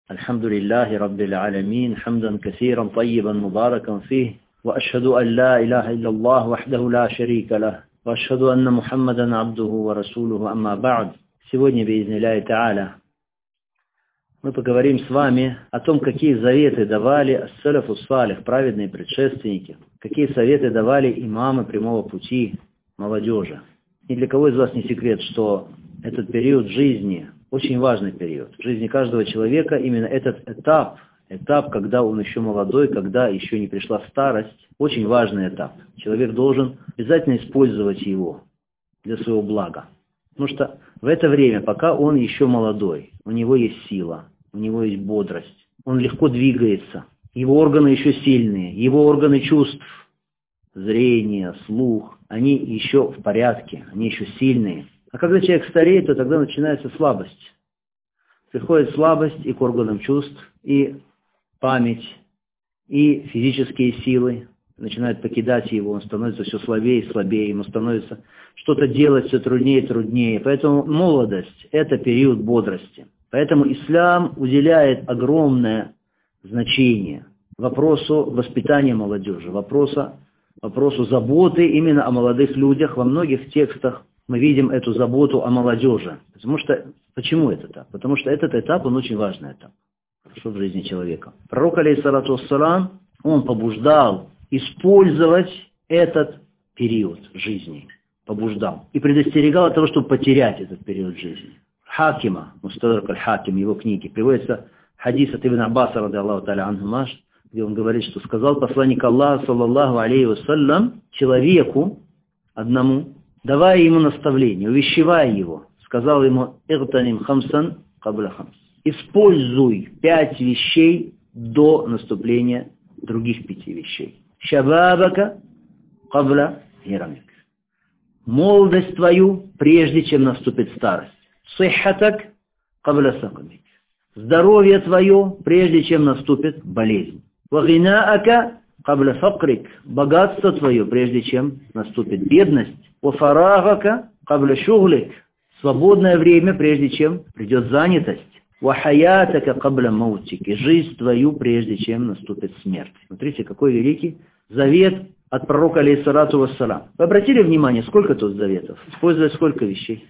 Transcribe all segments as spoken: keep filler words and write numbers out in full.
الحمد لله رب العالمين حمدا كثيرا طيبا مباركا فيه وأشهد أن لا إله إلا الله وحده لا شريك له وأشهد أن محمدا عبده ورسوله أما بعد. Сегодня, بإذن الله تعالى, мы поговорим с вами о том, какие заветы давали ас-салафу салих, праведные предшественники, какие советы давали имамы прямого пути молодежи. Ни для кого из вас не секрет, что этот период жизни очень важный период. В жизни каждого человека именно этот этап, этап, когда он еще молодой, когда еще не пришла старость, очень важный этап. Человек должен обязательно использовать его для своего блага. Потому что в это время, пока он еще молодой, у него есть сила, у него есть бодрость, он легко двигается, его органы еще сильные, его органы чувств, зрение, слух, они еще в порядке, они еще сильные. А когда человек стареет, то тогда начинается слабость. Приходит слабость и к органам чувств, и память, и физические силы начинают покидать его, он становится все слабее и слабее, ему становится что-то делать все труднее и труднее. Поэтому молодость – это период бодрости. Поэтому ислам уделяет огромное значение вопросу воспитания молодежи, вопросу, вопросу заботы именно о молодых людях. Во многих текстах мы видим эту заботу о молодежи. Потому что, почему это так? Потому что этот этап, он очень важный этап в жизни человека. Пророк, алейхиссалату вассалам, он побуждал использовать этот период жизни. Побуждал. И предостерегал от того, чтобы потерять этот период жизни. Хакима, Мустадрак аль-Хаким, его книги, приводится хадис от Ибн Аббаса, ради Аллаху та'аля анхума, где он говорит, что сказал посланник Аллаха, саллаллаху алейхи вассалям, человеку одному, давая ему наставление, увещевая его, сказал ему: «Игтаним хамсан кабля хамс». Используй пять вещей до наступления других пяти вещей. Шабабака кабля хирамик. Молодость твою, прежде чем наступит старость. Сиххатак кабля сакамик. Здоровье твое, прежде чем наступит болезнь. Вагинаака кабля факрик. Богатство твое, прежде чем наступит бедность. Вафарагака кабля шуглик. Свободное время, прежде чем придет занятость. Вахаятака кабля маутик. И жизнь твою, прежде чем наступит смерть. Смотрите, какой великий завет от пророка, алейхиссалату вассалам. Вы обратили внимание, сколько тут заветов? Используя сколько вещей?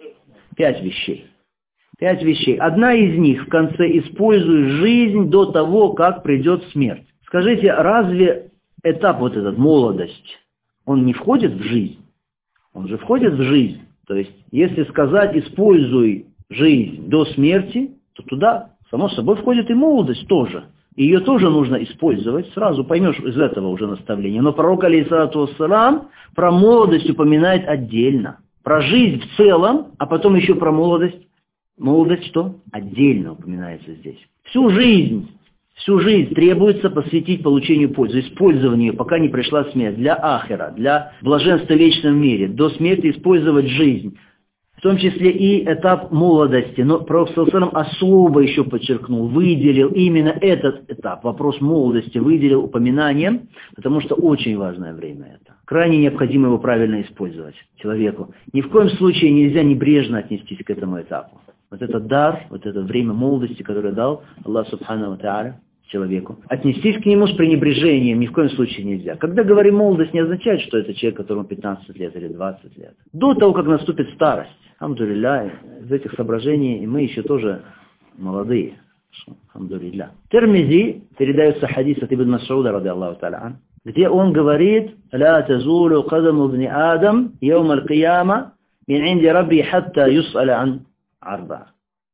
Пять вещей. Пять вещей. Одна из них в конце: используй жизнь до того, как придет смерть. Скажите, разве этап вот этот, молодость, он не входит в жизнь? Он же входит в жизнь. То есть, если сказать, используй жизнь до смерти, то туда, само собой, входит и молодость тоже. Ее тоже нужно использовать. Сразу поймешь из этого уже наставления. Но пророк, алейхиссалату вассалам, про молодость упоминает отдельно. Про жизнь в целом, а потом еще про молодость. Молодость что? Отдельно упоминается здесь. Всю жизнь, всю жизнь требуется посвятить получению пользы, использованию, пока не пришла смерть. Для ахира, для блаженства в вечном мире. До смерти использовать жизнь. В том числе и этап молодости. Но пророк саллаллаху алейхи ва саллям особо еще подчеркнул, выделил именно этот этап, вопрос молодости, выделил упоминанием, потому что очень важное время это. Крайне необходимо его правильно использовать человеку. Ни в коем случае нельзя небрежно отнестись к этому этапу. Вот этот дар, вот это время молодости, которое дал Аллах субхану ва тааля человеку. Отнестись к нему с пренебрежением ни в коем случае нельзя. Когда говорим молодость, не означает, что это человек, которому пятнадцать лет или двадцать лет. До того, как наступит старость. Алхамдулилля, из этих соображений мы еще тоже молодые. Алхамдулилля. Тирмизи передается хадис от Ибн Мас'уда, ради Аллаху та'аля ан, где он говорит: «Ла тазулу кадаму бни Адам яум аль-кияма мин инди рабби хатта юс'аля ан арба».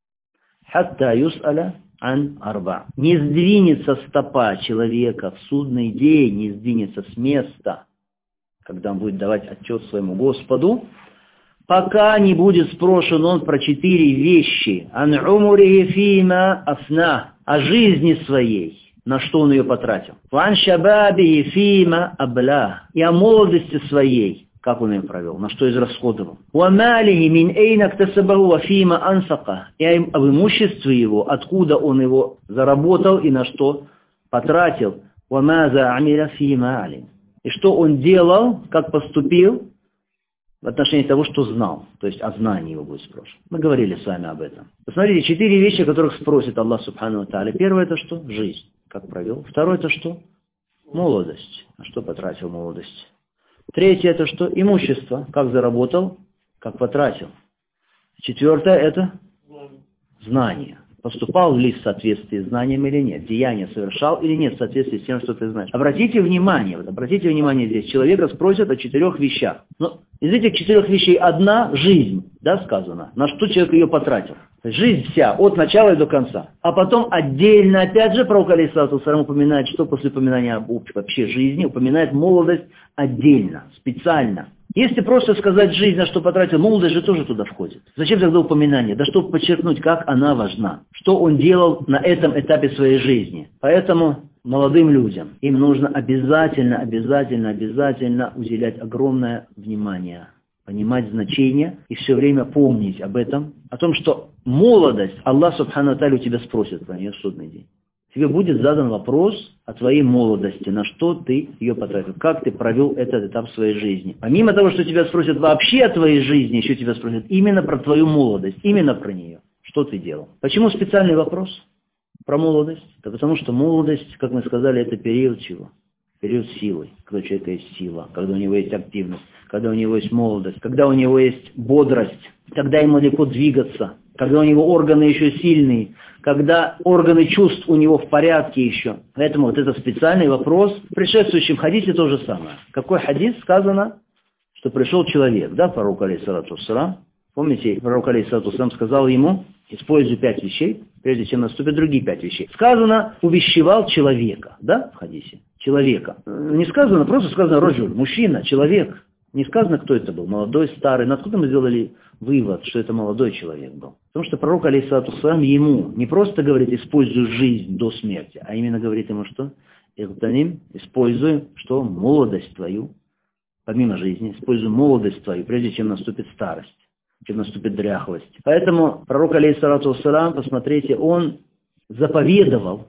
Хатта юс'аля ан арба. Не сдвинется стопа человека в судный день, не сдвинется с места, когда он будет давать отчет своему Господу, пока не будет спрошен он про четыре вещи. Ан умурихи фима афна. О жизни своей, на что он ее потратил. Ван шабабихи фима абла. И о молодости своей, как он ее провел, на что израсходовал. Ва малихи мин эйна ктасабаху ва фима анфака. И об имуществе его, откуда он его заработал и на что потратил. Ва маза амиля фима алим. И что он делал, как поступил в отношении того, что знал. То есть о знании его будет спрошен. Мы говорили с вами об этом. Посмотрите, четыре вещи, о которых спросит Аллах Субхану ва Тааля. Первое это что? Жизнь. Как провел. Второе это что? Молодость. А что потратил молодость? Третье это что? Имущество. Как заработал, как потратил. Четвертое это знание. Поступал ли в соответствии с знанием или нет? Деяние совершал или нет в соответствии с тем, что ты знаешь? Обратите внимание, вот обратите внимание здесь. Человека спросят о четырех вещах. Но из этих четырех вещей одна жизнь, да, сказано. На что человек ее потратил? Жизнь вся, от начала и до конца. А потом отдельно, опять же, пророк алейхиссалату вассалям упоминает, что после упоминания об вообще жизни, упоминает молодость отдельно, специально. Если просто сказать жизнь, на что потратил, молодость же тоже туда входит. Зачем тогда упоминание? Да чтобы подчеркнуть, как она важна. Что он делал на этом этапе своей жизни. Поэтому молодым людям, им нужно обязательно, обязательно, обязательно уделять огромное внимание. Понимать значение и все время помнить об этом. О том, что молодость, Аллах Субхану ва Тааля у тебя спросит про нее в судный день. Тебе будет задан вопрос о твоей молодости, на что ты ее потратил, как ты провел этот этап своей жизни. Помимо того, что тебя спросят вообще о твоей жизни, еще тебя спросят именно про твою молодость, именно про нее. Что ты делал? Почему специальный вопрос про молодость? Да потому что молодость, как мы сказали, это период чего? Период силы, когда у человека есть сила, когда у него есть активность, когда у него есть молодость, когда у него есть бодрость, когда ему легко двигаться, когда у него органы еще сильные, когда органы чувств у него в порядке еще. Поэтому вот это специальный вопрос. В предшествующем хадисе то же самое. Какой хадис? Сказано, что пришел человек, да, пророк алейхиссалату вассалям. Помните, пророк алейхиссалату вассалям сказал ему, используй пять вещей, прежде чем наступят другие пять вещей. Сказано, увещевал человека, да, в хадисе? Человека. Не сказано, просто сказано роджуль, мужчина, человек. Не сказано, кто это был, молодой, старый. Но откуда мы сделали вывод, что это молодой человек был? Потому что пророк, алейхиссалату вассалям, ему не просто говорит, используй жизнь до смерти, а именно говорит ему, что? Ихтаним, используй, что? Молодость твою, помимо жизни, используй молодость твою, прежде чем наступит старость, чем наступит дряхлость. Поэтому пророк, алейхиссалату вассалям, посмотрите, он заповедовал,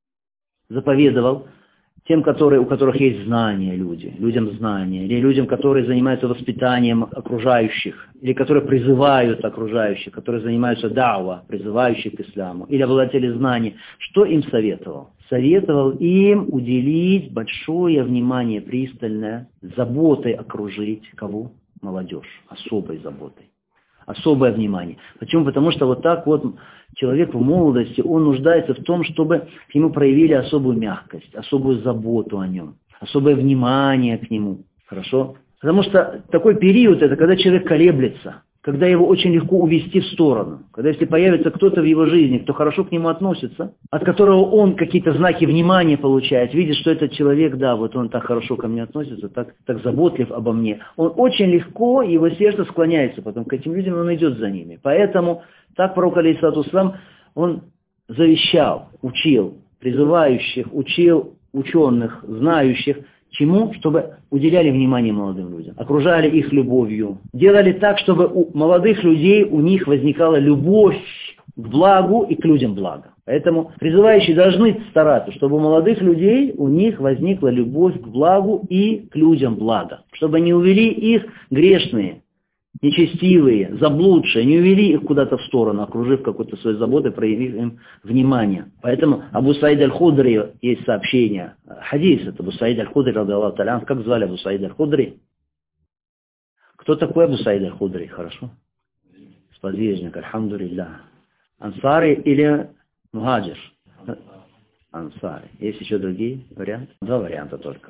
заповедовал, тем, которые, у которых есть знания люди, людям знания, или людям, которые занимаются воспитанием окружающих, или которые призывают окружающих, которые занимаются дауа, призывающих к исламу, или обладатели знаний, что им советовал? Советовал им уделить большое внимание, пристальное, заботой окружить кого? Молодежь, особой заботой. Особое внимание. Почему? Потому что вот так вот человек в молодости, он нуждается в том, чтобы к нему проявили особую мягкость, особую заботу о нем, особое внимание к нему. Хорошо? Потому что такой период, это когда человек колеблется, когда его очень легко увести в сторону. Когда если появится кто-то в его жизни, кто хорошо к нему относится, от которого он какие-то знаки внимания получает, видит, что этот человек, да, вот он так хорошо ко мне относится, так, так заботлив обо мне, он очень легко, его сердце склоняется потом к этим людям, он идет за ними. Поэтому так пророк, алейхиссалату вассалям, он завещал, учил призывающих, учил ученых, знающих, чему? Чтобы уделяли внимание молодым людям, окружали их любовью, делали так, чтобы у молодых людей у них возникала любовь к благу и к людям блага. Поэтому призывающие должны стараться, чтобы у молодых людей у них возникла любовь к благу и к людям блага, чтобы не увели их грешные, нечестивые, заблудшие, не увели их куда-то в сторону, окружив какой-то своей заботой, проявив им внимание. Поэтому Абу Саид аль-Худри есть сообщение, хадис, это Абу Саид аль-Худри, радиаллаху та'аля, как звали Абу Саид аль-Худри? Кто такой Абу Саид аль-Худри? Хорошо? Сподвижник, альхамдулиллах. Ансари или мухаджир? Ансари. Есть еще другие варианты? Два варианта только.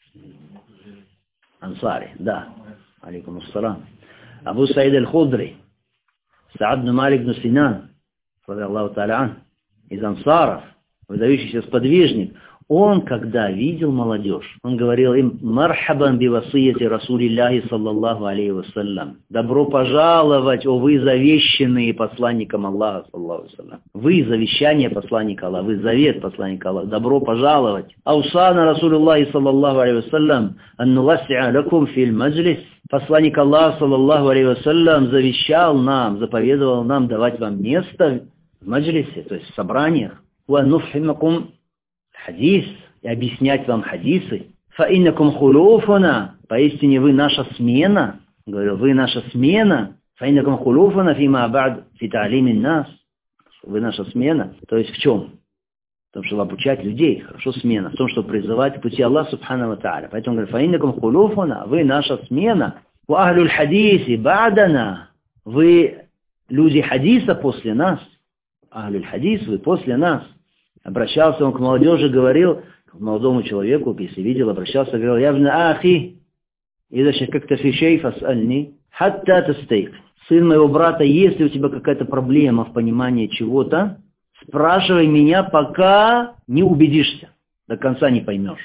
Ансари, да. Алейкум ассалам. Абу Саид аль-Худри, Саад бин Малик бин Синан, радиаллаху та'аля ан, из ансаров, выдающийся сподвижник, он, когда видел молодежь, он говорил им: «Мархабан би васияти Расулиллахи саллаллаху алейхи вассалям». Добро пожаловать, о вы завещанные посланником Аллаха, саллаллаху алейхи вассалям. Вы завещание посланника Аллаха, вы завет посланника Аллаха. Добро пожаловать. Аусана Расулиллахи саллаллаху алейхи вассалям ан нугасси'а лакум фил маджлис. Посланник Аллаха, саллаллаху алейхи вассалям, завещал нам, заповедовал нам давать вам место в маджлисе, то есть в собраниях. Ва нуфхимакум хадис, и объяснять вам хадисы. Фаиннакум хулуфуна, поистине вы наша смена. Говорил, вы наша смена, фаинакум хулуфана фима ба'д фи та'лимин нас. Вы наша смена. То есть в чем? В том, чтобы обучать людей. Хорошо, смена. В том, чтобы призывать к пути Аллаха субхану ва та'аля. Поэтому говорит, фаинакум хулуфана, вы наша смена. Ва ахлюль хадиси ба'дана. Вы люди хадиса после нас. Ахлюль хадис, вы после нас. Обращался он к молодежи, говорил, к молодому человеку, если видел, обращался, говорил, явна ахи, ида шакакта фи шей фас'альни, хатта тастейк. Сын моего брата, если у тебя какая-то проблема в понимании чего-то, спрашивай меня, пока не убедишься, до конца не поймешь.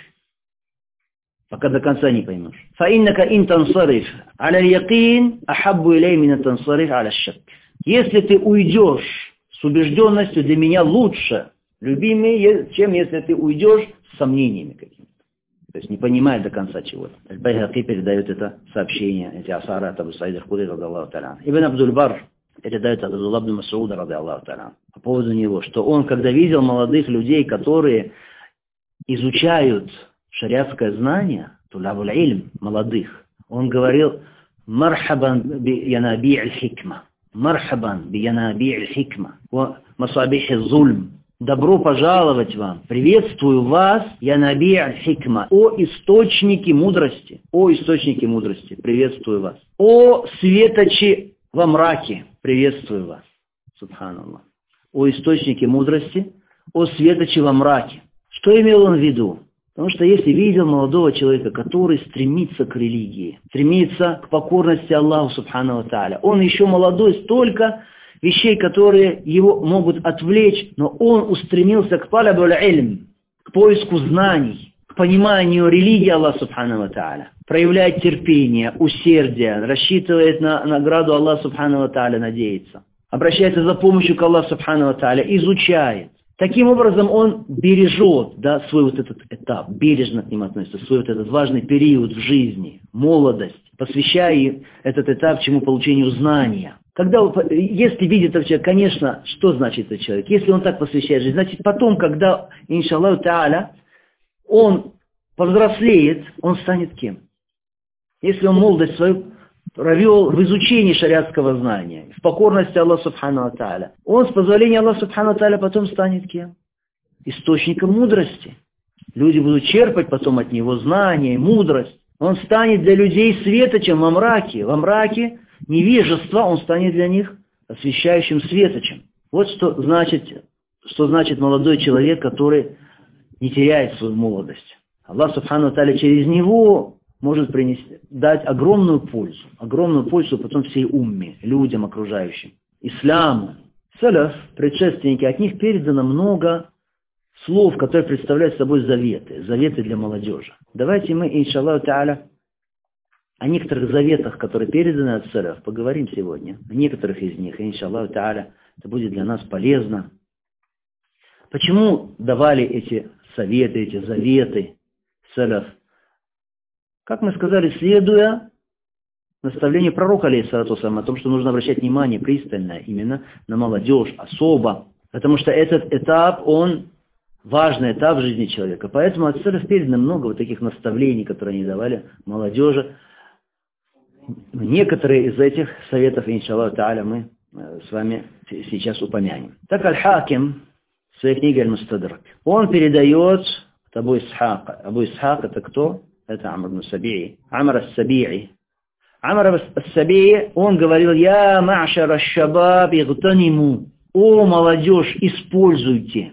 Пока до конца не поймешь. Фаиннака ин тансариф аля якин ахаббу илей мин тансариф аля шак. Если ты уйдешь с убежденностью, для меня лучше, любимый, чем если ты уйдешь с сомнениями какими-то. То есть не понимая до конца чего-то. Аль-Байхақи передает это сообщение, эти асары от Абу Саида Худри, ради Аллаху та'аля. Ибн Абдуль-Бар передает от Абдулла ибн Мас'уда, ради Аллаху та'аля, по поводу него, что он, когда видел молодых людей, которые изучают шариатское знание, тулабуль ильм, молодых, он говорил, мархабан би янаби аль-хикма, мархабан би янаби аль-хикма, ва масабихи зульм. Добро пожаловать вам, приветствую вас, я наби аль-хикма, о источники мудрости, о источники мудрости, приветствую вас, о светочи во мраке, приветствую вас, субханаллах, о источники мудрости, о светочи во мраке. Что имел он в виду? Потому что если видел молодого человека, который стремится к религии, стремится к покорности Аллаху субхану ва тааля, он еще молодой, столько вещей, которые его могут отвлечь, но он устремился к талабуль ильм, к поиску знаний, к пониманию религии Аллаха субхану ва тааля, проявляет терпение, усердие, рассчитывает на награду Аллаха субхану ва тааля, надеется, обращается за помощью к Аллаху субхану ва тааля, изучает. Таким образом он бережет, да, свой вот этот этап, бережно к нему относится, свой вот этот важный период в жизни, молодость, посвящая этот этап чему получению знания. Когда, если видит этот человек, конечно, что значит этот человек? Если он так посвящает жизнь, значит потом, когда, иншаллаху та'аля, он повзрослеет, он станет кем? Если он молодость свою провел в изучении шариатского знания, в покорности Аллаху субхану ва тааля, он с позволения Аллаха субхану ва тааля потом станет кем? Источником мудрости. Люди будут черпать потом от него знания, мудрость. Он станет для людей светочем во мраке. Во мраке невежества он станет для них освещающим светочем. Вот что значит, что значит молодой человек, который не теряет свою молодость. Аллах субхану ва тааля через него может принести, дать огромную пользу, огромную пользу потом всей умме, людям окружающим, исламу. Салаф, предшественники, от них передано много слов, которые представляют собой заветы, заветы для молодежи. Давайте мы, иншаллаху та'аля, о некоторых заветах, которые переданы от салаф, поговорим сегодня. О некоторых из них, иншаллаху та'аля, это будет для нас полезно. Почему давали эти советы, эти заветы салаф? Как мы сказали, следуя наставлению пророка, алейхиссалату вассалям, о том, что нужно обращать внимание пристально именно на молодежь, особо. Потому что этот этап, он важный этап в жизни человека. Поэтому от салаф передано много вот таких наставлений, которые они давали молодежи. Некоторые из этих советов, иншаллаху та'аля, мы с вами сейчас упомянем. Так Аль-Хаким в своей книге Аль-Мустадрак, он передает от Абу Исхака. Абу Исхак это кто? Это Амр ибн Саби'i. Амр ас-Саби'i. Амр ас-Саби'i, он говорил, «Я ма'шар аш-шабаб игтаниму». О, молодежь, используйте.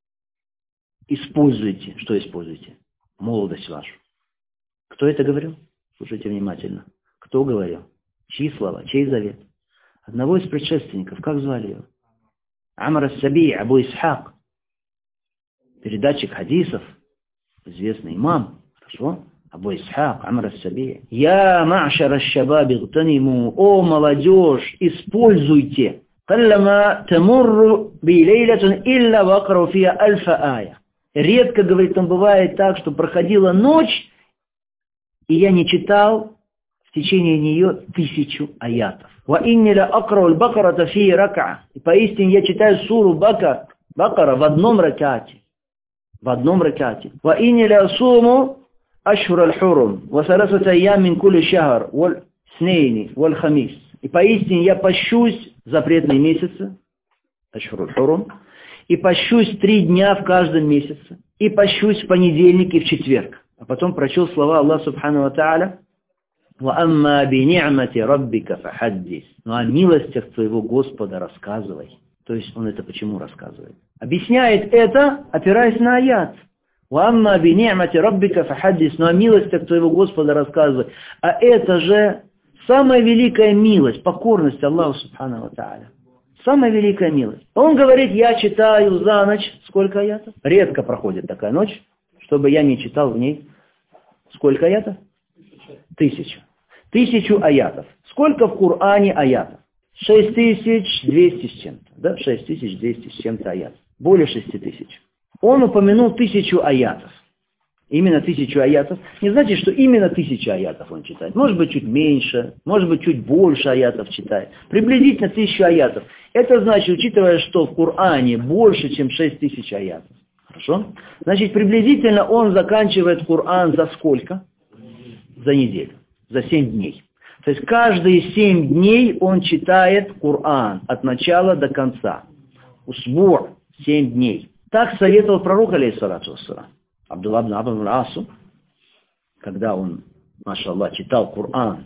Используйте. Что используйте? Молодость вашу. Кто это говорил? Слушайте внимательно. Кто говорил? Чьи слова? Чей завет? Одного из предшественников. Как звали его? Амр ас-Саби'i, Абу Исхак. Передатчик хадисов. Известный имам. Хорошо? Абу Исхак, Амр ас-Саби'i. «Я ма'шар аш-шабаб игтаниму». О, молодежь, используйте. «Каллама тамурру би лейлатун илля вакрау фия альфа ая». Редко, говорит, он бывает так, что проходила ночь, и я не читал в течение нее тысячу аятов. «Ва инни ла акрау аль-бакарата фи рак'a». И поистине я читаю суру Бакар, Бакара в одном ракате. В одном ракате. «Ва инни ла асуму أشهر الحرم وثلاثة أيام من كل شهر снейни валь хамис. И поистине я пощусь запретные месяцы, ашхуруль хурум, и пощусь три дня в каждом месяце, и пощусь в понедельник и в четверг. А потом прочел слова Аллаха субхану ва тааля: «Ва амма би ни'мати раббика фахаддис». Ну о милостях твоего Господа рассказывай. То есть он это почему рассказывает? Объясняет это, опираясь на аят. «Ва амма би ни'мати раббика фахаддис». Ну о милостях твоего Господа рассказывай. А это же самая великая милость, покорность Аллаху субхану ва тааля. Самая великая милость. Он говорит: я читаю за ночь сколько аятов? Редко проходит такая ночь, чтобы я не читал в ней сколько аятов? Тысячу. Тысячу аятов. Сколько в Коране аятов? Шесть тысяч двести с чем-то. Да? Шесть тысяч двести с чем-то аятов. Более шести тысяч. Он упомянул тысячу аятов. Именно тысячу аятов. Не значит, что именно тысячу аятов он читает. Может быть, чуть меньше, может быть, чуть больше аятов читает. Приблизительно тысячу аятов. Это значит, учитывая, что в Коране больше, чем шесть тысяч аятов. Хорошо? Значит, приблизительно он заканчивает Коран за сколько? За неделю. За семь дней. То есть каждые семь дней он читает Коран от начала до конца. Усбур. семь дней. Так советовал пророк, алейхиссалату вассалам. Абдулла ибн Амр ибн ас, когда он, машаллах, читал Коран,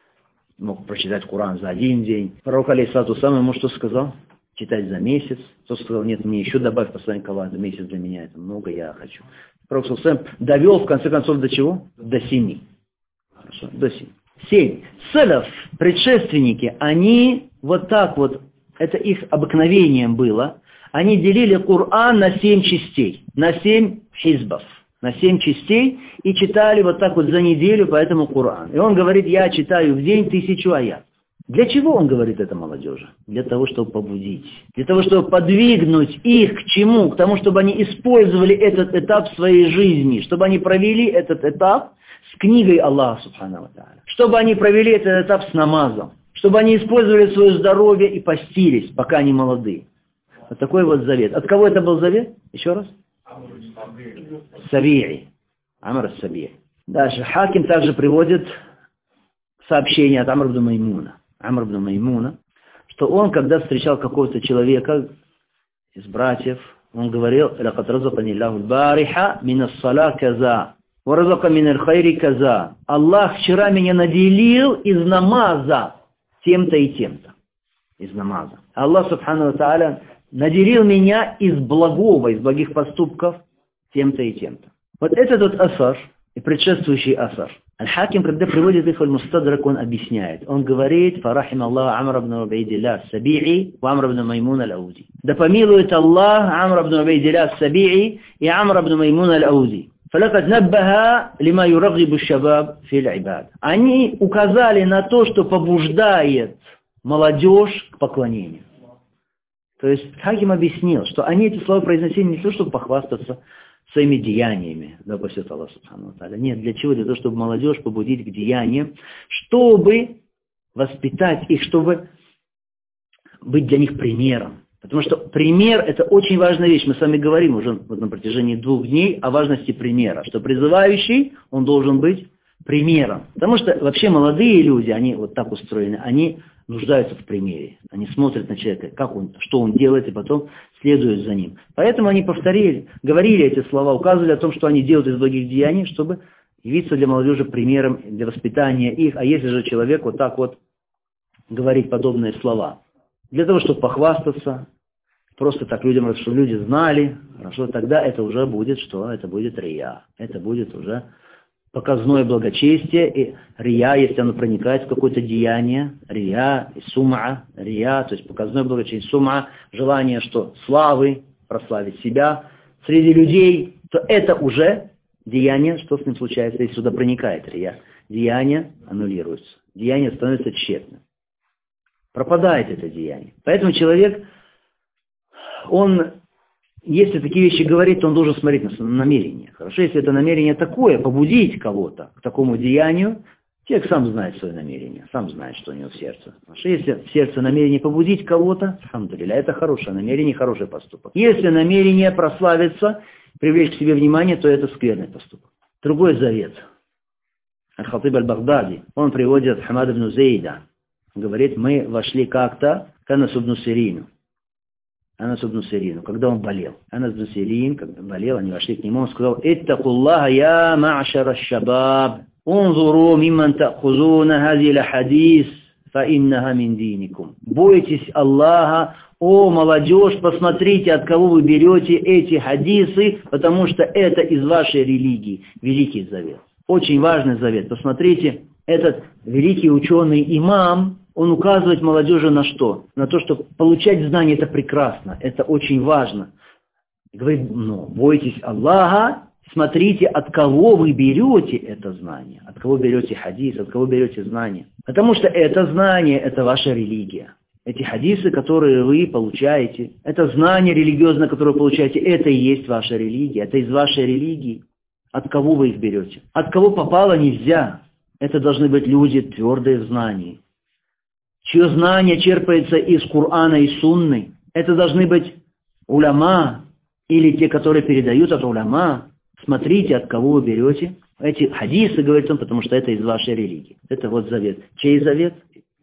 мог прочитать Коран за один день. Пророк, алейхиссалату вассалам, ему что сказал? Читать за месяц. Тот сказал: нет, мне еще добавь, посланник Аллаха, месяц для меня это много, я хочу. Пророк саллаллаху алейхи ва саллям довел, в конце концов, до чего? До семи. Хорошо, до семи. Семь. Салаф, предшественники, они вот так вот, это их обыкновением было, они делили Коран на семь частей, на семь хизбов, на семь частей, и читали вот так вот за неделю по этому Коран. И он говорит: я читаю в день тысячу аят. Для чего он говорит это молодежи? Для того, чтобы побудить, для того, чтобы подвигнуть их к чему? К тому, чтобы они использовали этот этап в своей жизни, чтобы они провели этот этап с книгой Аллаха субхану ва тааля, чтобы они провели этот этап с намазом, чтобы они использовали свое здоровье и постились, пока они молодые. Вот такой вот завет. От кого это был завет? Еще раз. Саби'i. Амр ас-Саби'i. Дальше. Хаким также приводит сообщение от Амр ибн Маймуна. Амр ибн Маймуна, что он, когда встречал какого-то человека из братьев, он говорил: «Лакад разакани Аллаху аль-бариха мин ас-сала каза, ва разака мин аль-хайри каза». Аллах вчера меня наделил из намаза тем-то и тем-то. Из намаза. Аллах субхану ва тааля наделил меня из благого, из благих поступков тем-то и тем-то. Вот этот вот асар и предшествующий асар. Аль-Хаким, когда приводит их в Аль-Мустадрак, он объясняет. Он говорит: «Фарахим Аллах Амр ибн Убайдилля ас-Саби'i ва Амр ибн Маймун аль-Ауди». Да помилует Аллах Амр ибн Убайдилля ас-Саби'i и Амр ибн Маймун аль-Ауди. فَلَقَدْ نَبَّهَا لِمَا يُرَغِّبُ الشَّبَابِ فِي الْعِبَادِ. Они указали на то, что побуждает молодежь к поклонению. То есть Хаким объяснил, что они эти слова произносили не для того, чтобы похвастаться своими деяниями, да, по всему Аллаху субхану ва тааля. Нет, для чего? Для того, чтобы молодежь побудить к деяниям, чтобы воспитать их, чтобы быть для них примером. Потому что пример – это очень важная вещь. Мы с вами говорим уже вот на протяжении двух дней о важности примера, что призывающий, он должен быть примером. Потому что вообще молодые люди, они вот так устроены, они нуждаются в примере. Они смотрят на человека, как он, что он делает, и потом следуют за ним. Поэтому они повторили, говорили эти слова, указывали о том, что они делают из благих деяний, чтобы явиться для молодежи примером для воспитания их. А если же человек вот так вот говорит подобные слова, для того, чтобы похвастаться, просто так людям, чтобы люди знали, хорошо, тогда это уже будет что? Это будет рия. Это будет уже показное благочестие, и рия, если оно проникает в какое-то деяние, рия, и сума, рия, то есть показное благочестие, сума, желание, что славы, прославить себя среди людей, то это уже деяние, что с ним случается, если сюда проникает рия. Деяние аннулируется, деяние становится тщетным. Пропадает это деяние. Поэтому человек, он, если такие вещи говорит, то он должен смотреть на намерение. Хорошо, если это намерение такое, побудить кого-то к такому деянию, человек сам знает свое намерение, сам знает, что у него в сердце. Хорошо, если в сердце намерение побудить кого-то, алхамдулилля, это хорошее намерение, хороший поступок. Если намерение прославиться, привлечь к себе внимание, то это скверный поступок. Другой завет. Аль-Хатиб Аль-Багдади, он приводит Хамад ибн Зейда. Говорит, мы вошли как-то к Анасу ибн Сирину. Анасу ибн Сирину, когда он болел. Анас ибн Сирин, когда болел, они вошли к нему, он сказал, «Иттакуллаха я ма'шара аш-шабаб, унзуру мимман та'хузуна хази ля-хадис, фа иннаха мин диникум». Бойтесь Аллаха, о молодежь, посмотрите, от кого вы берете эти хадисы, потому что это из вашей религии. Великий завет. Очень важный завет. Посмотрите, этот великий ученый имам, он указывает молодежи на что? На то, что получать знания это прекрасно, это очень важно. Говорит, ну, бойтесь Аллаха, смотрите, от кого вы берете это знание, от кого берете хадис, от кого берете знания. Потому что это знание, это ваша религия. Эти хадисы, которые вы получаете, это знание религиозное, которое вы получаете, это и есть ваша религия, это из вашей религии. От кого вы их берете? От кого попало нельзя. Это должны быть люди, твердые в знании. Чье знание черпается из Корана и Сунны. Это должны быть уляма, или те, которые передают от уляма. Смотрите, от кого вы берете эти хадисы, говорит он, потому что это из вашей религии. Это вот завет. Чей завет?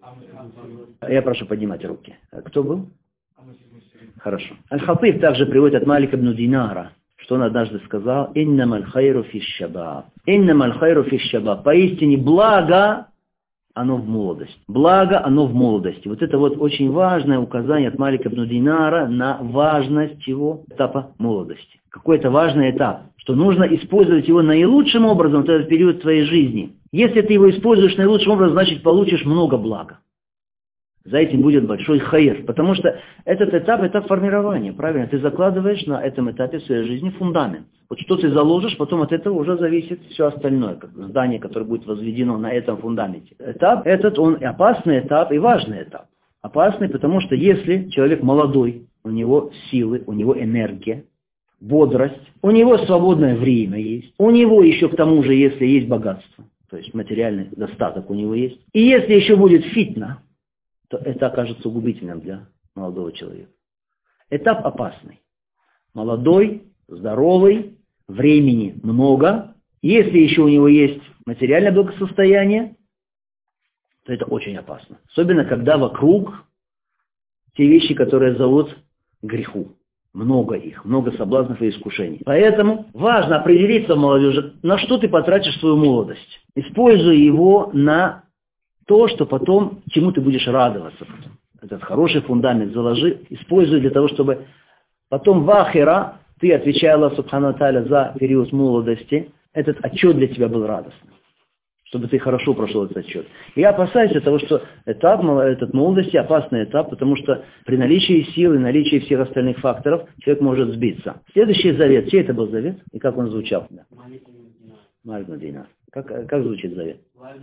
Я прошу поднимать руки. Кто был? Хорошо. Аль-Хатиб также приводит от Малика ибн Динара, что он однажды сказал, «Иннамаль хайру фиш-шабаб». «Иннамаль хайру фиш-шабаб». Поистине благо, оно в молодости. Благо, оно в молодости. Вот это вот очень важное указание от Малика ибн Динара на важность чего? Этапа молодости. Какой-то важный этап, что нужно использовать его наилучшим образом в этот период твоей жизни. Если ты его используешь наилучшим образом, значит получишь много блага. За этим будет большой хайр, потому что этот этап – это формирование, правильно? Ты закладываешь на этом этапе своей жизни фундамент. Вот что ты заложишь, потом от этого уже зависит все остальное, как здание, которое будет возведено на этом фундаменте. Этап этот, он опасный этап и важный этап. Опасный, потому что если человек молодой, у него силы, у него энергия, бодрость, у него свободное время есть, у него еще к тому же, если есть богатство, то есть материальный достаток у него есть, и если еще будет фитна, то это окажется губительным для молодого человека. Этап опасный. Молодой, здоровый, времени много. Если еще у него есть материальное благосостояние, то это очень опасно. Особенно, когда вокруг те вещи, которые зовут греху. Много их, много соблазнов и искушений. Поэтому важно определиться в молодежи, на что ты потратишь свою молодость. Используй его на то, что потом, чему ты будешь радоваться потом. Этот хороший фундамент заложи, используй для того, чтобы потом в ахира ты, отвечая Аллаху Субхану Тааля за период молодости, этот отчет для тебя был радостным. Чтобы ты хорошо прошел этот отчет. И я опасаюсь того, что этап этот молодости опасный этап, потому что при наличии силы, наличии всех остальных факторов человек может сбиться. Следующий завет. Чей это был завет? И как он звучал? Малик ибн Динар. Как, как звучит завет?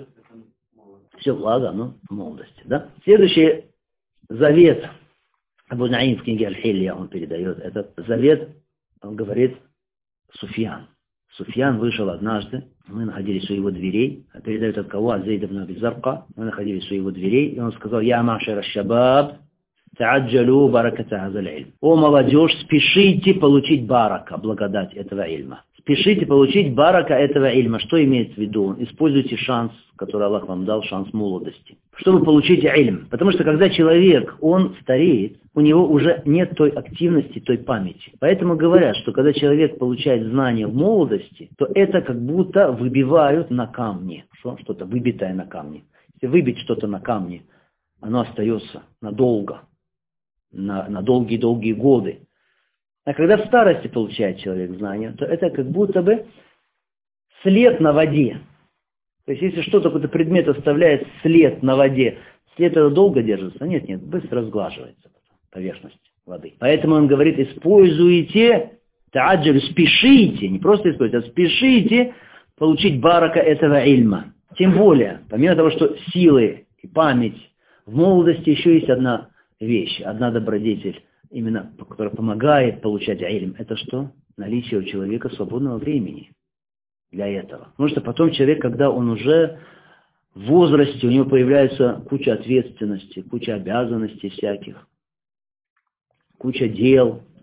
Все благо, оно в молодости. Да? Следующий завет, Абу Наим в книге Аль-Хилья он передает, этот завет, он говорит, Суфьян. Суфьян вышел однажды, мы находились у его дверей, передает от кого, от Зейда ибн Аби Зарка, мы находились у его дверей, и он сказал, «Я ма'шар аш-шабаб, та'аджалю бараката хазаль ильм». О, молодежь, спешите получить барака, благодать этого ильма. Спешите получить барака этого ильма. Что имеется в виду? Используйте шанс, который Аллах вам дал, шанс молодости, чтобы получить ильм. Потому что когда человек, он стареет, у него уже нет той активности, той памяти. Поэтому говорят, что когда человек получает знания в молодости, то это как будто выбивают на камне. Что? Что-то выбитое на камне. Если выбить что-то на камне, оно остается надолго, на, на долгие-долгие годы. А когда в старости получает человек знания, то это как будто бы след на воде. То есть если что-то, какой-то предмет оставляет след на воде, след это долго держится? Нет, нет, быстро сглаживается поверхность воды. Поэтому он говорит, используйте, та'аджалю, спешите, не просто используйте, а спешите получить барака этого ильма. Тем более, помимо того, что силы и память, в молодости еще есть одна вещь, одна добродетель, именно, которая помогает получать ильм. Это что? Наличие у человека свободного времени для этого. Потому что потом человек, когда он уже в возрасте, у него появляется куча ответственности, куча обязанностей всяких, куча дел,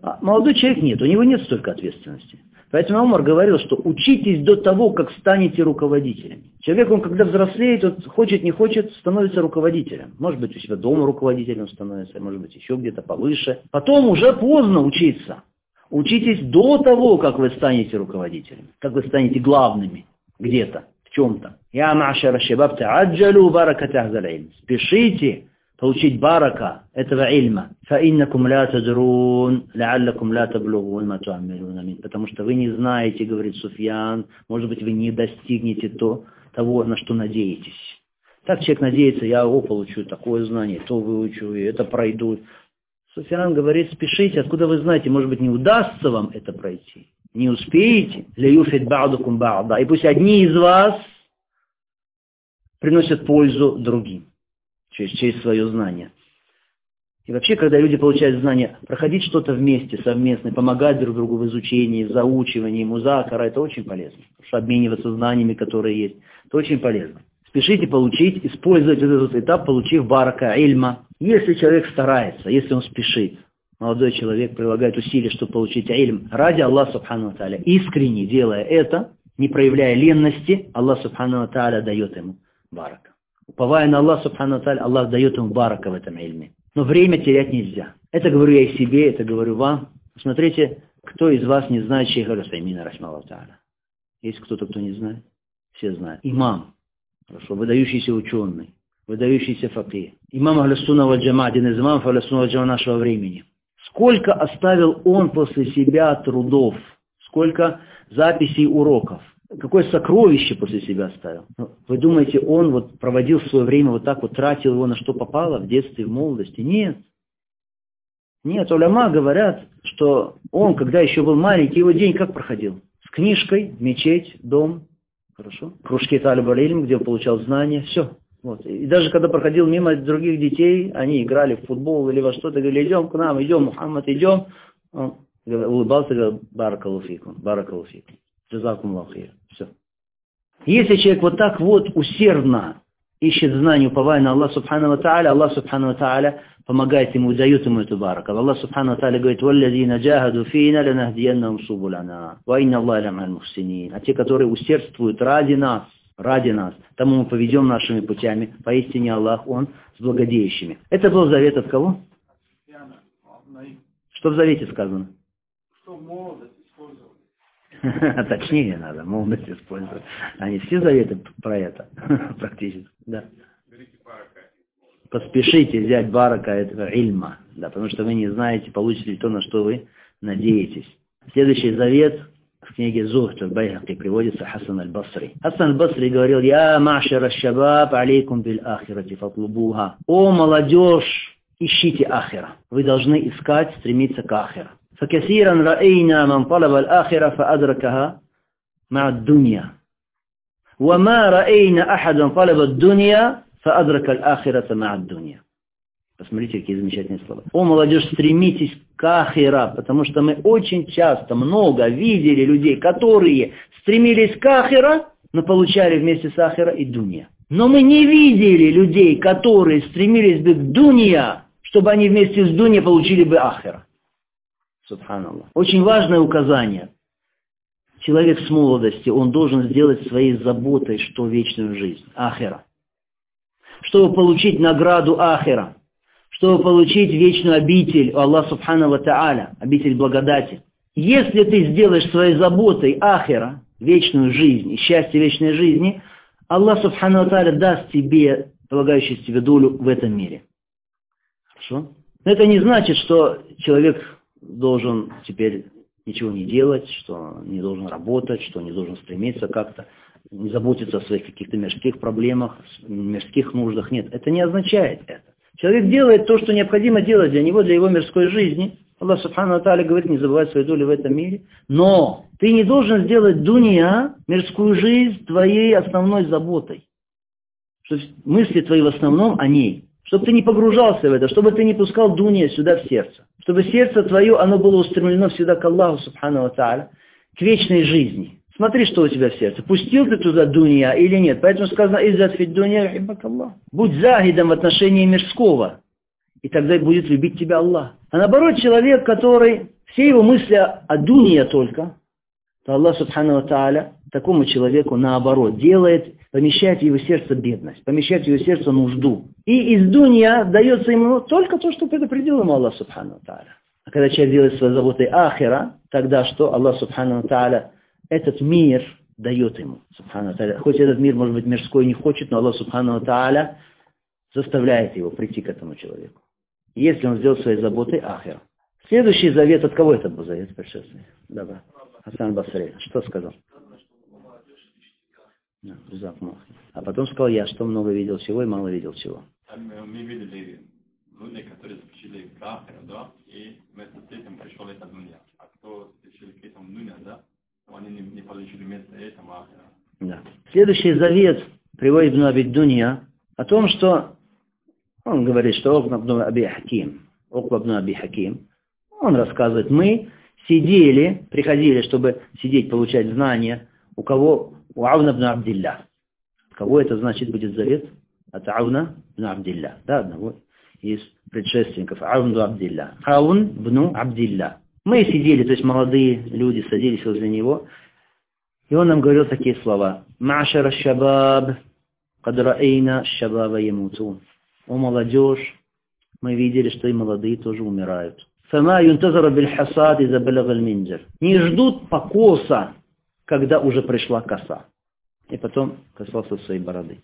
А молодой человек нет, у него нет столько ответственности. Поэтому Умар говорил, что учитесь до того, как станете руководителем. Человек, он когда взрослеет, он хочет, не хочет, становится руководителем. Может быть, у себя дома руководителем становится, может быть, еще где-то повыше. Потом уже поздно учиться. Учитесь до того, как вы станете руководителем, как вы станете главными где-то, в чем-то. Я ма'шара шабаб та'аджалу баракат ахзал илм. Спешите получить барака этого ильма. فَإِنَّكُمْ لَا تَدْرُونَ لَعَلَّكُمْ لَا تَبْلُغُونَ مَا تُعَمِّلُونَ مِنْ. Потому что вы не знаете, говорит Суфьян, может быть, вы не достигнете то, того, на что надеетесь. Так человек надеется, я о, получу такое знание, то выучу, и это пройду. Суфьян говорит, спешите, откуда вы знаете, может быть, не удастся вам это пройти. Не успеете. لَيُفِدْ بَعْضُكُمْ بَعْضًا. И пусть одни из вас приносят пользу другим. Через, через свое знание. И вообще, когда люди получают знания, проходить что-то вместе, совместно, помогать друг другу в изучении, в заучивании, музакара, это очень полезно. Потому что обмениваться знаниями, которые есть, это очень полезно. Спешите получить, использовать этот этап, получив барака, ильма. Если человек старается, если он спешит, молодой человек прилагает усилия, чтобы получить ильм, ради Аллаха Субхану ва Тааля, искренне делая это, не проявляя ленности, Аллах Субхану ва Тааля дает ему барака. Уповая на Аллах Субхану ва Тааля, Аллах дает ему барака в этом ильме. Но время терять нельзя. Это говорю я и себе, это говорю вам. Смотрите, кто из вас не знает шейха Аль-Усаймина, рахмаллаху тааля? Есть кто-то, кто не знает? Все знают. Имам. Хорошо, выдающийся ученый, выдающийся факих. Имам Ахлю-Сунна валь Джамаа, один из имамов Ахлю-Сунна валь Джамаа нашего времени. Сколько оставил он после себя трудов, сколько записей уроков. Какое сокровище после себя оставил. Вы думаете, он вот проводил свое время вот так вот, тратил его на что попало, в детстве, в молодости? Нет. Нет, уляма говорят, что он, когда еще был маленький, его день как проходил? С книжкой, мечеть, дом, хорошо? Кружки талиб аль-илм, где он получал знания, все. Вот. И даже когда проходил мимо других детей, они играли в футбол или во что-то, говорили, идем к нам, идем, Мухаммад, идем. Он улыбался и говорил, баракаллаху фикум, баракаллаху фикум. Все. Если человек вот так вот усердно ищет знания, уповая на Аллах Субхану ва Тааля, Аллах Субхану ва Тааля помогает ему, дает ему эту бараку. Аллах Субхану ва Тааля говорит, «Валлазина джахаду фина ланахдияннахум субулана, ва инна Аллаха лама'аль мухсинин». А те, которые усердствуют ради нас, ради нас, тому мы поведем нашими путями, поистине Аллах, Он с благодеющими. Это был завет от кого? Что в завете сказано? Что молодость использовали. Точнее надо, молодость использовать. Они все заветы про это, практически. Да. Поспешите взять барака этого ильма, да, потому что вы не знаете, получите ли то, на что вы надеетесь. Следующий завет в книге Зухд аль-Байхаки приводится Хасан аль-Басри. Хасан аль-Басри говорил, «Я ма'шара аш-шабаб алейкум биль-ахирати фатлубуха». О, молодежь, ищите ахира. Вы должны искать, стремиться к ахира. فكثيرا رأينا من طلب الآخرة فأدركها مع الدنيا وما رأينا أحدا طلب الدنيا فأدرك الآخرة مع الدنيا. Посмотрите, какие замечательные слова. О, молодежь, стремитесь к ахира, потому что мы очень часто, много видели людей, которые стремились к ахира, но получали вместе с ахира и дунья. Но мы не видели людей, которые стремились бы к дунья, чтобы они вместе с дунья получили бы ахира. Субханаллах. Очень важное указание. Человек с молодости, он должен сделать своей заботой, что вечную жизнь, ахира. Чтобы получить награду ахира, чтобы получить вечную обитель у Аллаха Субхану ва Тааля, обитель благодати. Если ты сделаешь своей заботой ахира, вечную жизнь и счастье вечной жизни, Аллах Субхану ва Тааля даст тебе полагающуюся тебе долю в этом мире. Хорошо? Но это не значит, что человек должен теперь ничего не делать, что не должен работать, что не должен стремиться как-то, не заботиться о своих каких-то мирских проблемах, мирских нуждах. Нет, это не означает это. Человек делает то, что необходимо делать для него, для его мирской жизни. Аллах Субхану ва Тааля говорит, не забывай свою долю в этом мире. Но ты не должен сделать дунья, мирскую жизнь, твоей основной заботой. Что мысли твои в основном о ней. Чтобы ты не погружался в это, чтобы ты не пускал дунья сюда в сердце. Чтобы сердце твое, оно было устремлено всегда к Аллаху Субхану ва Тааля, к вечной жизни. Смотри, что у тебя в сердце. Пустил ты туда дунья или нет. Поэтому сказано, «Иззат фид дунья юхиббак Аллах». Будь захидом в отношении мирского, и тогда будет любить тебя Аллах. А наоборот, человек, который все его мысли о дунье только, то Аллах Субхану ва Тааля такому человеку наоборот делает, помещает в его сердце бедность, помещает в его сердце нужду. И из дунья дается ему только то, что предопределил ему Аллах Субхану ва Тааля. А когда человек делает своей заботой ахира, тогда что? Аллах Субхану ва Тааля этот мир дает ему. Субхану ва Тааля. Хоть этот мир, может быть, мирской не хочет, но Аллах Субхану ва Тааля заставляет его прийти к этому человеку. Если он сделал своей заботой ахира. Следующий завет, от кого это был завет, предшественник? Давай. Хасан Басри. Что сказал? А потом сказал я, что много видел чего и мало видел чего. Мы видели люди, которые спешили к ахиру, да, и вместо с этим пришел эта дунья. А кто спешили к этому дунья, да, то они не, не получили вместо этого ахира. Да. Следующий завет приводит Ибн Аби Дунья о том, что он говорит, что Окба ибн Аби Хаким, Окба ибн Аби Хаким, он рассказывает, мы сидели, приходили, чтобы сидеть, получать знания, у кого? У Ауна ибн Абдилля. Кого это значит будет завет? От Ауна ибн Абдилля, да, одного из предшественников, Аун ибн Абдилля. Аун ибн Абдилля. Мы сидели, то есть молодые люди садились возле него, и он нам говорил такие слова. Ма'шара аш-шабаб, кад ра'ейна аш-шабаба ямутун. О молодежь, мы видели, что и молодые тоже умирают. Фама юнтазара биль-хасад иза балаг аль-минджар. Не ждут покоса, когда уже пришла коса. И потом касался своей бороды.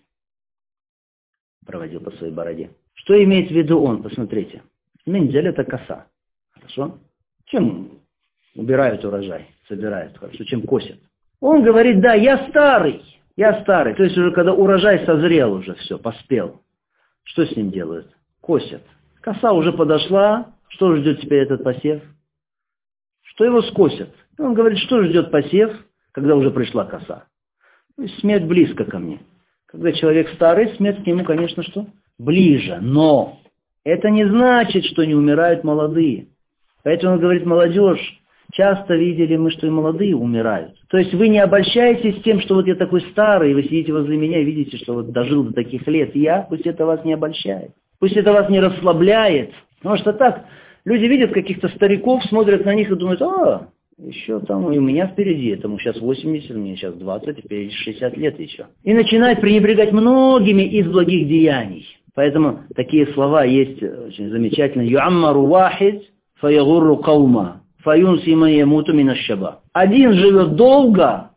Проводил по своей бороде. Что имеет в виду он? Посмотрите. Минджаль — это коса. Хорошо? Чем убирают урожай? Собирают. Хорошо. Чем косят? Он говорит, да, я старый. Я старый. То есть уже когда урожай созрел уже, все, поспел. Что с ним делают? Косят. Коса уже подошла. Что ждет теперь этот посев? Что его скосят? И он говорит, что ждет посев, когда уже пришла коса? То есть смерть близко ко мне. Когда человек старый, смерть к нему, конечно, что? Ближе. Но это не значит, что не умирают молодые. Поэтому он говорит, молодежь, часто видели мы, что и молодые умирают. То есть вы не обольщаетесь тем, что вот я такой старый, вы сидите возле меня и видите, что вот дожил до таких лет. Я, пусть это вас не обольщает. Пусть это вас не расслабляет. Потому что так, люди видят каких-то стариков, смотрят на них и думают, а, еще там и у меня впереди, этому сейчас восемьдесят, мне сейчас двадцать, впереди шестьдесят лет еще. И начинают пренебрегать многими из благих деяний. Поэтому такие слова есть очень замечательные. «Юаммару вахид фаягурру каума, фаюнси ма ямуту мин аш-шаба». Один живет долго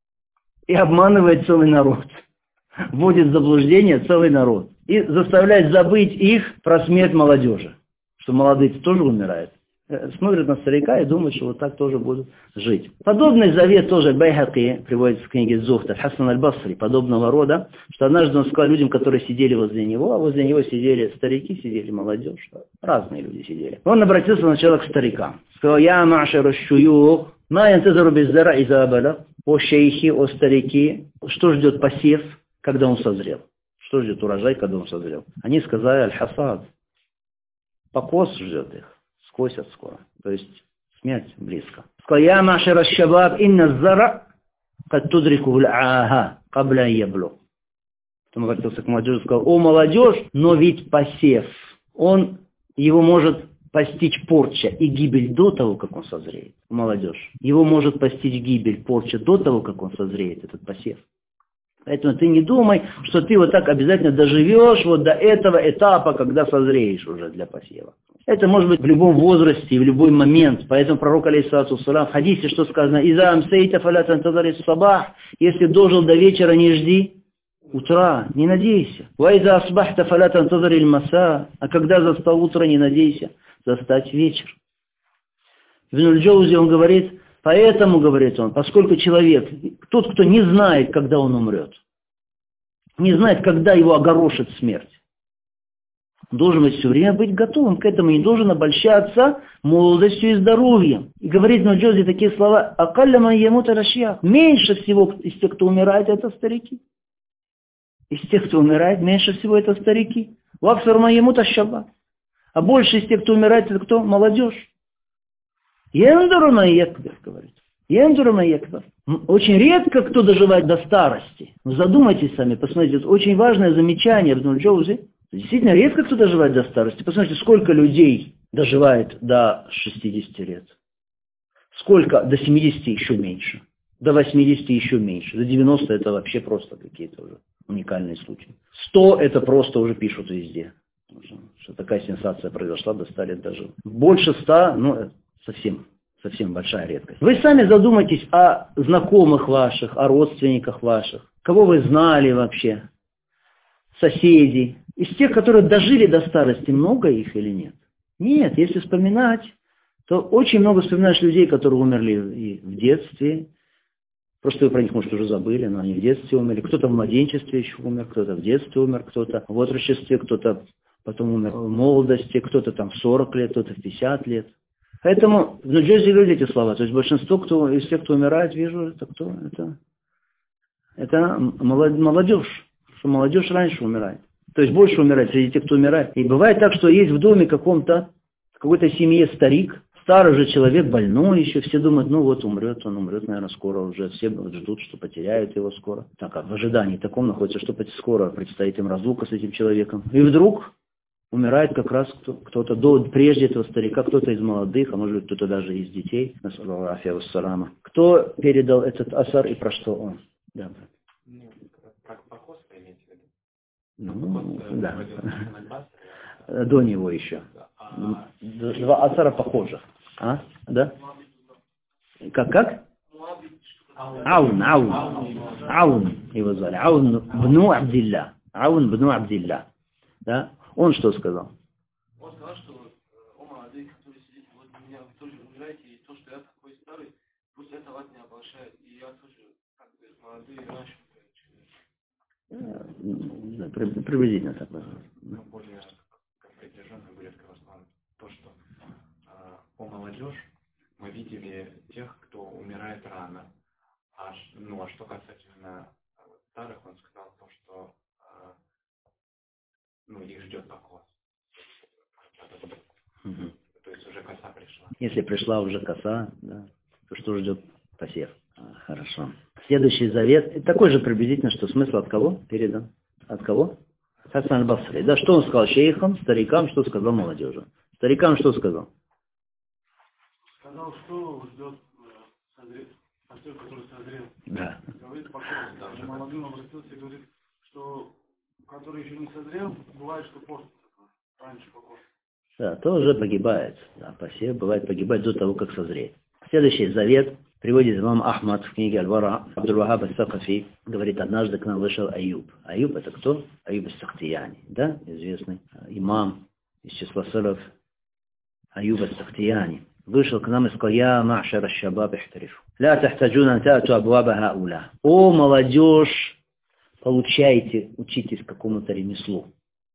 и обманывает целый народ. Вводит в заблуждение целый народ. И заставляет забыть их про смерть молодежи. Что молодые тоже умирают. Смотрят на старика и думают, что вот так тоже будут жить. Подобный завет тоже Байхаки приводится в книге Зухта, Хасан аль-Басри, подобного рода, что однажды он сказал людям, которые сидели возле него, а возле него сидели старики, сидели молодежь, разные люди сидели. Он обратился сначала к старикам. Сказал, я ма'шар аш-шуюх, ма янтазару biz-зара иза балаг. О шейхи, о старики, что ждет посев, когда он созрел? Что ждет урожай, когда он созрел? Они сказали, аль-хасад. Покос ждет их. Скосят скоро. То есть смерть близко. Сказал, я машар аш-шабаб, инна зара кад tudriку аль-ааха кабля яблу. Потом обратился к молодежи и сказал, о молодежь, но ведь посев, он, его может постичь порча и гибель до того, как он созреет. Молодежь. Его может постичь гибель, порча до того, как он созреет, этот посев. Поэтому ты не думай, что ты вот так обязательно доживешь вот до этого этапа, когда созреешь уже для посева. Это может быть в любом возрасте и в любой момент. Поэтому пророк, алейхиссалату вассалям, в хадисе что сказано? «Иза амсейта фаля тантазари сабах». Если дожил до вечера, не жди утра, не надейся. «Ва иза асбахта фаля тантазари аль-маса». А когда застал утро, не надейся застать вечер. Ибн аль-Джаузи, он говорит, поэтому, говорит он, поскольку человек, тот, кто не знает, когда он умрет, не знает, когда его огорошит смерть, должен быть все время быть готовым к этому, не должен обольщаться молодостью и здоровьем. И говорит на Джози такие слова, «Акалля ман ямута рашьях». Меньше всего из тех, кто умирает, это старики. Из тех, кто умирает, меньше всего это старики. «Ваксар ман ямута аш-шабаб». А больше из тех, кто умирает, это кто? Молодежь. «Яндуру ма якбир», говорит. «Яндуру ма якбир». Очень редко кто доживает до старости. Но задумайтесь сами, посмотрите, это очень важное замечание Ибн Джаузи. Действительно, редко кто доживает до старости. Посмотрите, сколько людей доживает до шестидесяти лет. Сколько? До семидесяти еще меньше. До восьмидесяти еще меньше. До девяноста это вообще просто какие-то уже уникальные случаи. сто это просто уже пишут везде. Что такая сенсация произошла, до ста лет даже. Больше ста, ну, совсем, совсем большая редкость. Вы сами задумайтесь о знакомых ваших, о родственниках ваших. Кого вы знали вообще? Соседей. Из тех, которые дожили до старости, много их или нет? Нет, если вспоминать, то очень много вспоминаешь людей, которые умерли и в детстве. Просто вы про них, может, уже забыли, но они в детстве умерли. Кто-то в младенчестве еще умер, кто-то в детстве умер, кто-то в отрочестве, кто-то потом умер в молодости, кто-то там в сорок лет, кто-то в пятьдесят лет. Поэтому в Нью-Джерси говорят эти слова. То есть большинство кто, из тех, кто умирает, вижу, это кто? Это, это молодежь. Что молодежь раньше умирает. То есть больше умирает среди тех, кто умирает. И бывает так, что есть в доме каком-то, в какой-то семье старик, старый же человек, больной еще, все думают, ну вот умрет, он умрет, наверное, скоро уже, все ждут, что потеряют его скоро. Так, а в ожидании таком находится, что скоро предстоит им разлука с этим человеком. И вдруг умирает как раз кто-то до, прежде этого старика, кто-то из молодых, а может быть кто-то даже из детей. Кто передал этот асар и про что он? Да, брат. Как покос вы имеете в виду? Ну, да. До него еще. Два асара похожих. А? Да? Как, как? Аун, Аун. Аун его звали. Аун бну Абдилля. Аун бну Абдилля. Да? Он что сказал? Он сказал, что о молодые, которые сидите возле меня, вы тоже умираете, и то, что я такой старый, пусть это вас не обольщает. И я тоже, как бы, молодые раньше. Да, приблизительно так. Ну, более приближенно будет к Руслану. То, что э, по молодежь мы видели тех, кто умирает рано. А, ну, а что касательно старых, он сказал то, что э, ну, их ждет покос. Угу. То есть уже коса пришла. Если пришла уже коса, да, то что ждет посев? А, хорошо. Следующий завет, такой же приблизительно, что смысл от кого передан? От кого? Хасан аль-Басри. Да, что он сказал шейхам, старикам, что сказал молодежи? Старикам что сказал? Сказал, что ждет созрел, посев, который созрел. Да. Говорит, покос. Да, молодым обратился и говорит, что который еще не созрел, бывает, что портится. Раньше покос. Да, тоже погибает. Да, посев бывает погибает до того, как созреет. Следующий завет приводит имам Ахмад в книге Аль-Вара. Абдул-Вахаб ас-Сакафи говорит, однажды к нам вышел Аюб. Аюб это кто? Аюб ас-Сахтияни, да, известный имам из числа салаф. Аюб ас-Сахтияни вышел к нам и сказал, я ма'шар аш-шабаб ихтарифу. Ля тахтаджун ан та'ту абваба хауля. О, молодежь, получайте, учитесь какому-то ремеслу.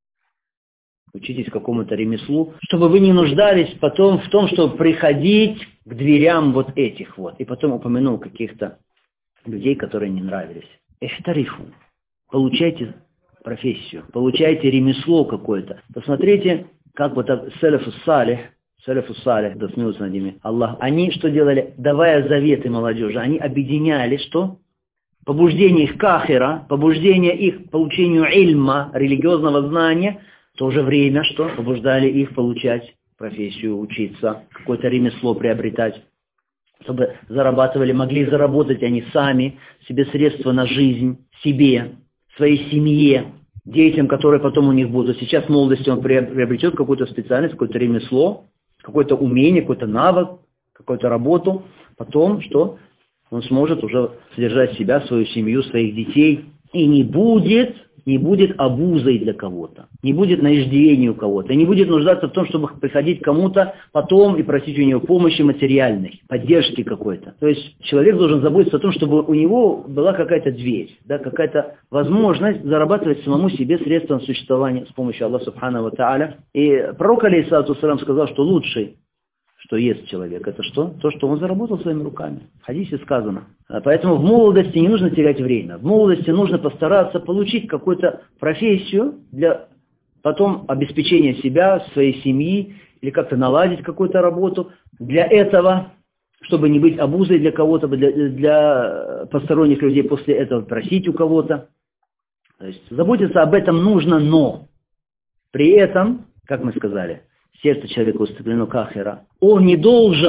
Учитесь какому-то ремеслу, чтобы вы не нуждались потом в том, чтобы приходить к дверям вот этих вот. И потом упомянул каких-то людей, которые не нравились. Эхтарифу. Получайте профессию, получайте ремесло какое-то. Посмотрите, как вот салафу салих, салафу салих, да смеются над ними, Аллах, они что делали, давая заветы молодежи, они объединяли что? Побуждение их к ахира, побуждение их к получению ильма, религиозного знания, в то же время, что побуждали их получать профессию, учиться, какое-то ремесло приобретать, чтобы зарабатывали, могли заработать они сами, себе средства на жизнь, себе, своей семье, детям, которые потом у них будут. Сейчас в молодости он приобретет какую-то специальность, какое-то ремесло, какое-то умение, какой-то навык, какую-то работу. Потом что? Он сможет уже содержать себя, свою семью, своих детей. И не будет, не будет обузой для кого-то, не будет наиждения у кого-то, не будет нуждаться в том, чтобы приходить к кому-то потом и просить у него помощи материальной, поддержки какой-то. То есть человек должен заботиться о том, чтобы у него была какая-то дверь, да, какая-то возможность зарабатывать самому себе средства на существование с помощью Аллаха Субхану ва Тааля. И пророк алейхиссалату вассалям сказал, что лучший, что ест человек, это что? То, что он заработал своими руками. В хадисе сказано. Поэтому в молодости не нужно терять время. В молодости нужно постараться получить какую-то профессию для потом обеспечения себя, своей семьи, или как-то наладить какую-то работу. Для этого, чтобы не быть обузой для кого-то, для, для посторонних людей после этого просить у кого-то. То есть заботиться об этом нужно, но при этом, как мы сказали, сердце человека устремлено к ахира. Он не должен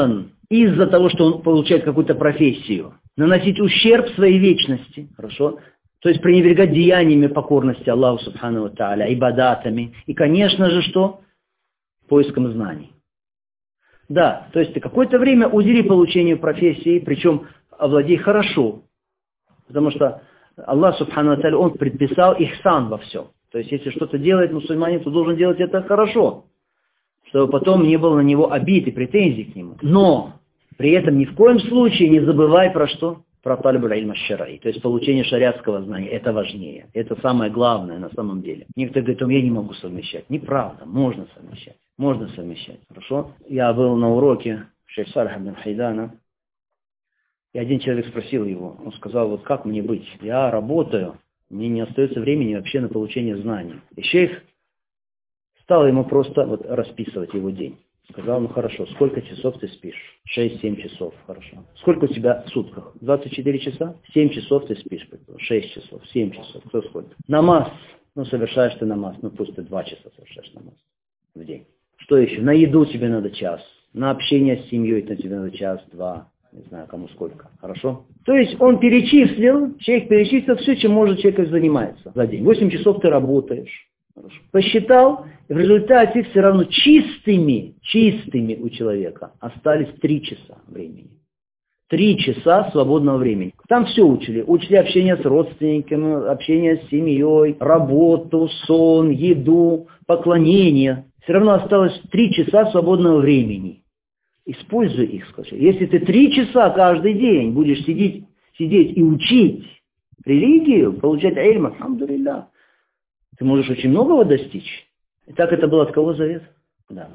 из-за того, что он получает какую-то профессию, наносить ущерб своей вечности, хорошо? То есть пренебрегать деяниями покорности Аллаху Субхану ва Тааля, ибадатами. И, конечно же, что? Поиском знаний. Да, то есть ты какое-то время удели получению профессии, причем овладей хорошо. Потому что Аллах Субхану ва Тааля, Он предписал ихсан во всем. То есть если что-то делает мусульманин, то должен делать это хорошо, чтобы потом не было на него обид и претензий к нему. Но при этом ни в коем случае не забывай про что? Про талиб аль-илм аш-шар'и, то есть получение шариатского знания. Это важнее. Это самое главное на самом деле. Некоторые говорят, я не могу совмещать. Неправда, можно совмещать. Можно совмещать. Хорошо? Я был на уроке шейх Салих ибн Хайдана, и один человек спросил его, он сказал, вот как мне быть? Я работаю, мне не остается времени вообще на получение знаний. И шейх стал ему просто вот расписывать его день. Сказал, ну хорошо, сколько часов ты спишь? шесть-семь часов, хорошо. Сколько у тебя в сутках? двадцать четыре часа? семь часов ты спишь, шесть часов, семь часов, кто сколько? Намаз, ну совершаешь ты намаз, ну пусть ты два часа совершаешь намаз в день. Что еще? На еду тебе надо час, на общение с семьей тебе надо час, два, не знаю, кому сколько, хорошо? То есть он перечислил, человек перечислил все, чем может человек занимается за день. восемь часов ты работаешь. Хорошо. Посчитал, и в результате все равно чистыми, чистыми у человека остались три часа времени. Три часа свободного времени. Там все учили. Учили общение с родственниками, общение с семьей, работу, сон, еду, поклонение. Все равно осталось три часа свободного времени. Используй их, скажи. Если ты три часа каждый день будешь сидеть, сидеть и учить религию, получать ильм, алхамдулилля, ты можешь очень многого достичь. И так это был от кого завет? Да.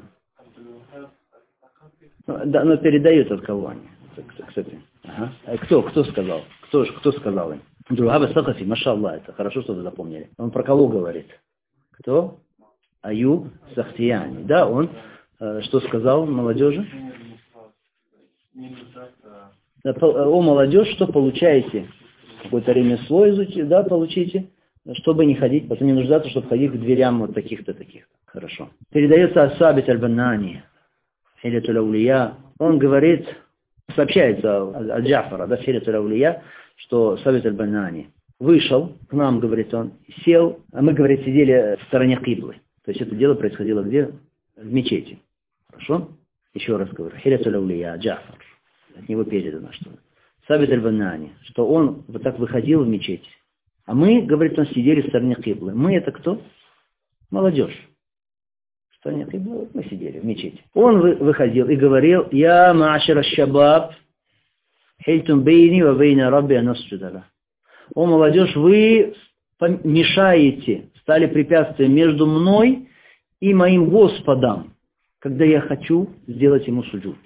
Ну, да, но передают от кого они. Кстати. Ага. А кто, кто сказал? Кто, кто сказал им? Другаба Сакафи, машаллах, это хорошо, что вы запомнили. Он про кого говорит? Кто? Аюб Сахтияни. Да, он э, что сказал молодежи? О, молодежь, что получаете? Какое-то ремесло изучите, да, получите. Чтобы не ходить, потом не нуждаться, чтобы ходить к дверям вот таких-то, таких-то. Хорошо. Передается Асабит аль-Баннани, Хилятуль Аулия. Он говорит, сообщается от Джафара, да, Хилятуль Аулия, что Асабит аль-Баннани вышел к нам, говорит он, сел, а мы, говорит, сидели в стороне Киблы. То есть это дело происходило где? В мечети. Хорошо? Еще раз говорю. Хилятуль Аулия, Джафар. От него передано, что Асабит аль-Баннани, что он вот так выходил в мечеть. А мы, говорит он, сидели в стороне Киблы. Мы это кто? Молодежь. В стороне Киблы мы сидели в мечети. Он вы, выходил и говорил, «Я маашир аш-шабаб, хильтум бейни ва бейна рабби анасджудала». О, молодежь, вы мешаете, стали препятствием между мной и моим Господом, когда я хочу сделать ему суджуд.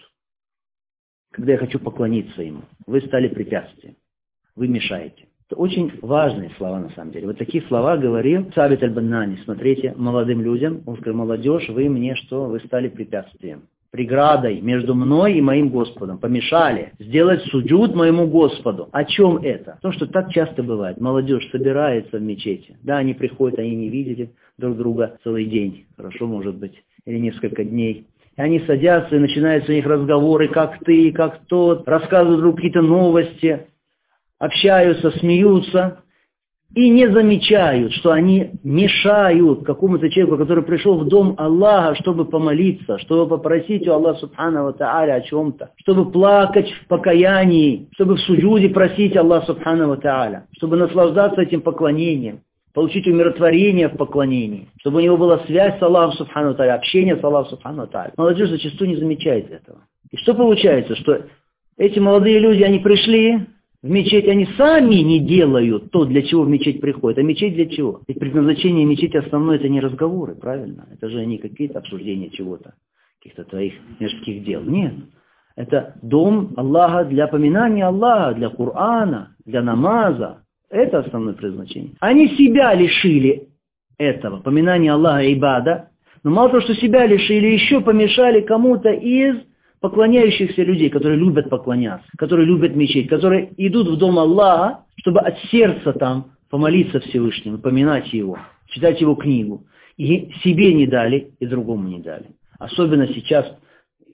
Когда я хочу поклониться ему. Вы стали препятствием. Вы мешаете. Это очень важные слова на самом деле. Вот такие слова говорил Сабит аль-Баннани. Смотрите, молодым людям, он сказал, молодежь, вы мне что? Вы стали препятствием. Преградой между мной и моим Господом. Помешали сделать суджуд моему Господу. О чем это? Потому что так часто бывает. Молодежь собирается в мечети. Да, они приходят, они не видели друг друга целый день. Хорошо, может быть. Или несколько дней. И они садятся, и начинаются у них разговоры, как ты, как тот. Рассказывают друг какие-то новости. Общаются, смеются и не замечают, что они мешают какому-то человеку, который пришел в дом Аллаха, чтобы помолиться, чтобы попросить у Аллаха Субхану ва Тааля о чем-то, чтобы плакать в покаянии, чтобы в суджуде просить Аллаха Субхану ва Тааля, чтобы наслаждаться этим поклонением, получить умиротворение в поклонении, чтобы у него была связь с Аллахом Субхану ва Тааля, общение с Аллахом Субхану ва Тааля. Молодежь зачастую не замечает этого. И что получается? Что эти молодые люди, они пришли в мечеть, они сами не делают то, для чего в мечеть приходят. А мечеть для чего? Ведь предназначение мечети основное это не разговоры, правильно? Это же не какие-то обсуждения чего-то, каких-то твоих мирских дел. Нет. Это дом Аллаха для поминания Аллаха, для Корана, для намаза. Это основное предназначение. Они себя лишили этого, поминания Аллаха и ибада. Но мало того, что себя лишили, еще помешали кому-то из поклоняющихся людей, которые любят поклоняться, которые любят мечеть, которые идут в дом Аллаха, чтобы от сердца там помолиться Всевышнему, поминать Его, читать Его книгу. И себе не дали, и другому не дали. Особенно сейчас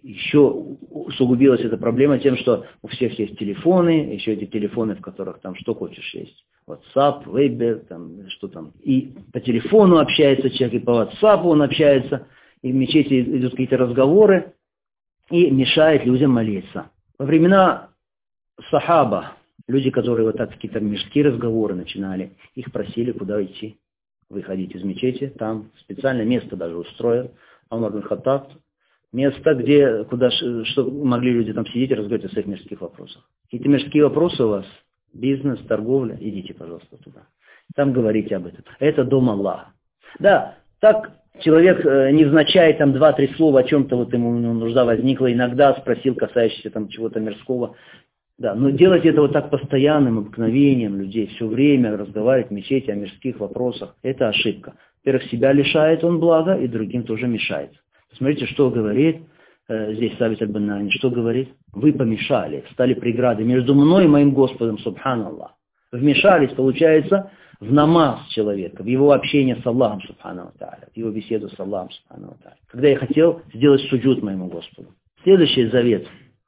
еще усугубилась эта проблема тем, что у всех есть телефоны, еще эти телефоны, в которых там что хочешь есть. WhatsApp, Viber, там, что там. И по телефону общается человек, и по WhatsApp он общается, и в мечети идут какие-то разговоры, и мешает людям молиться. Во времена сахаба, люди, которые вот так какие-то мирские разговоры начинали, их просили, куда идти. Выходить из мечети, там специальное место даже устроил Умар ибн Хаттаб, место, где, куда, что могли люди там сидеть и разговаривать о своих мирских вопросах. Какие-то мирские вопросы у вас, бизнес, торговля, идите, пожалуйста, туда. Там говорите об этом. Это дом Аллаха. Да, так человек, невзначай, там два-три слова о чем-то, вот ему нужда возникла, иногда спросил, касающийся там чего-то мирского. Да, но делать это вот так постоянным обыкновением людей, все время разговаривать в мечети о мирских вопросах, это ошибка. Во-первых, себя лишает он блага, и другим тоже мешает. Смотрите, что говорит э, здесь Сабит аль-Банани, что говорит? Вы помешали, стали преградой между мной и моим Господом, субханаллах. Вмешались, получается, в намаз человека, в его общение с Аллахом, субхану тааля, в его беседу с Аллахом, субхану тааля. Когда я хотел сделать суджуд моему Господу. Следующий завет.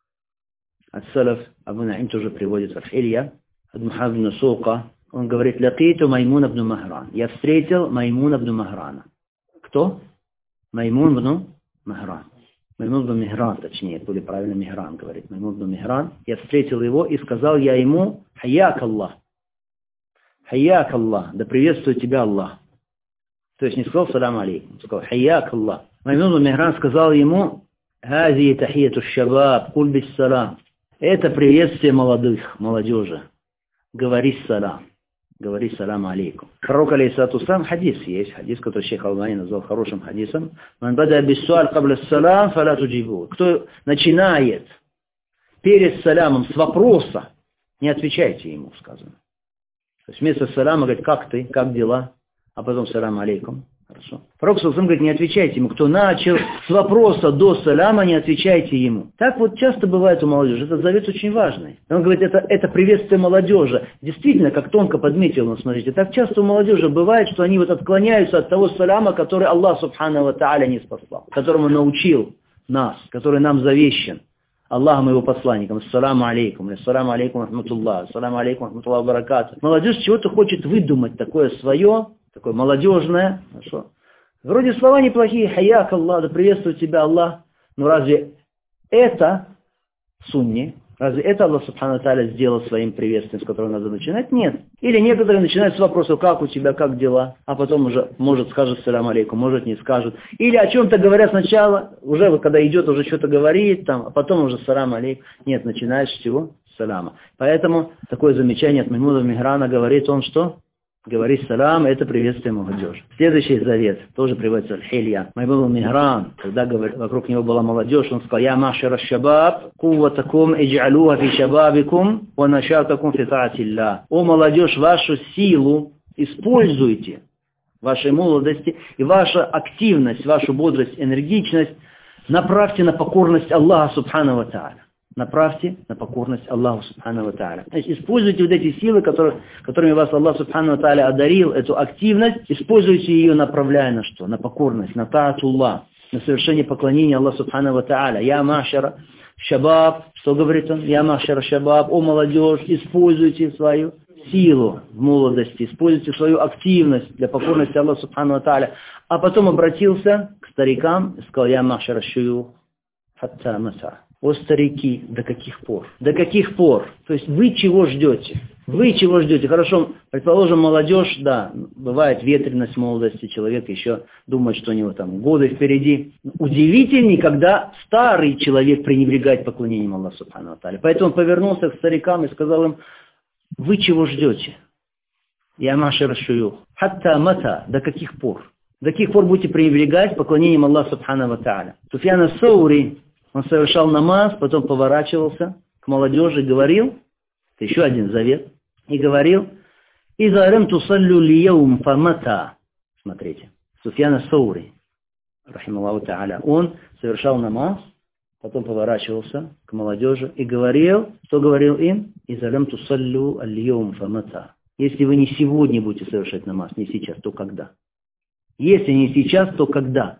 Ат-Салаф, Абу Наим тоже приводит в Илья, Ад-Мухав ибн Сука, он говорит, «Лакиту Маймун ибн Махран». Я встретил Маймун ибн Махрана. Кто? Маймун ибн Махран. Маймун ибн Михран, точнее, более правильно Михран говорит. Маймун ибн Михран. Я встретил его и сказал я ему, «Хайяк Аллах». «Хайяк Аллах», да приветствует тебя Аллах. То есть не сказал «Салам алейкум», сказал «Хайяк Аллах». Маймун ибн Михран сказал ему, «Хази тахияту шабаб, куль бис салам». Это приветствие молодых, молодежи. Говори салам. Говори салам алейкум. Пророк алейхиссалату вассалам, хадис есть, хадис, который шейх Албани назвал хорошим хадисом. Ман бада биссуаль кабля салам, фала туджибу. Кто начинает перед саламом с вопроса, не отвечайте ему, сказано. То есть вместо салама говорит, как ты, как дела, а потом салам алейкум. Хорошо. Пророк салам говорит, не отвечайте ему. Кто начал с вопроса до салама, не отвечайте ему. Так вот часто бывает у молодежи. Этот завет очень важный. Он говорит, это, это приветствие молодежи. Действительно, как тонко подметил он, смотрите, так часто у молодежи бывает, что они вот отклоняются от того салама, который Аллах субхану ва тааля не спаслал, которому научил нас, который нам завещен. Аллахом и его посланником. Ассаламу алейкум. Ассаламу алейкум рахматуллах. Ассаламу алейкум рахматуллах баракату. Молодежь чего-то хочет выдумать такое свое, такое молодежное. Хорошо. Вроде слова неплохие. Хаяк Аллах, да приветствует тебя Аллах. Но разве это сунни? Разве это Аллах субхану тааля сделал своим приветствием, с которого надо начинать? Нет. Или некоторые начинают с вопроса, как у тебя, как дела? А потом уже, может, скажет салам алейкум, может, не скажет. Или о чем-то говорят сначала, уже вот, когда идет, уже что-то говорит, там, а потом уже салам алейкум. Нет, начинаешь с чего? С салама. Поэтому такое замечание от Маймуна ибн Михрана говорит он, что? Говори салам, это приветствие молодежи. Следующий завет, тоже приводится Аль-Хилья. Маймун ибн Михран, когда говорит, вокруг него была молодежь, он сказал, «Я машара шабаб, кувватакум идж'алуха фи шабабикум, ва нашатакум фи таатилля». О молодежь, вашу силу используйте, вашей молодости, и ваша активность, вашу бодрость, энергичность направьте на покорность Аллаха субхану ва тааля. Направьте на покорность Аллаху субхану ва тааля. Значит, используйте вот эти силы, которые, которыми вас Аллах субхану ва тааля одарил, эту активность, используйте ее, направляя на что? На покорность, на таатуллах, на совершение поклонения Аллаху субхану ва тааля. Я машара шабаб, что говорит он? Я машара шабаб, о молодежь, используйте свою силу в молодости, используйте свою активность для покорности Аллаху субхану ва тааля. А потом обратился к старикам и сказал, я машара шуюх, хатта маса. О старики, до каких пор? До каких пор? То есть вы чего ждете? Вы чего ждете? Хорошо, предположим, молодежь, да, бывает ветреность молодости, человек еще думает, что у него там годы впереди. Удивительней, когда старый человек пренебрегает поклонением Аллаху субхану ва тааля. Поэтому он повернулся к старикам и сказал им, вы чего ждете? Я машара шуюх. Хатта мата, до каких пор? До каких пор будете пренебрегать поклонением Аллаху субхану ва тааля? Суфьян ас-Саури, он совершал намаз, потом поворачивался к молодежи и говорил, это еще один завет, и говорил, «Иза рем тусаллю лияум фамата». Смотрите, Суфьян ас-Саури, рахималлаху тааля, он совершал намаз, потом поворачивался к молодежи и говорил, что говорил им? «Иза рем тусаллю лияум фамата». Если вы не сегодня будете совершать намаз, не сейчас, то когда? Если не сейчас, то когда?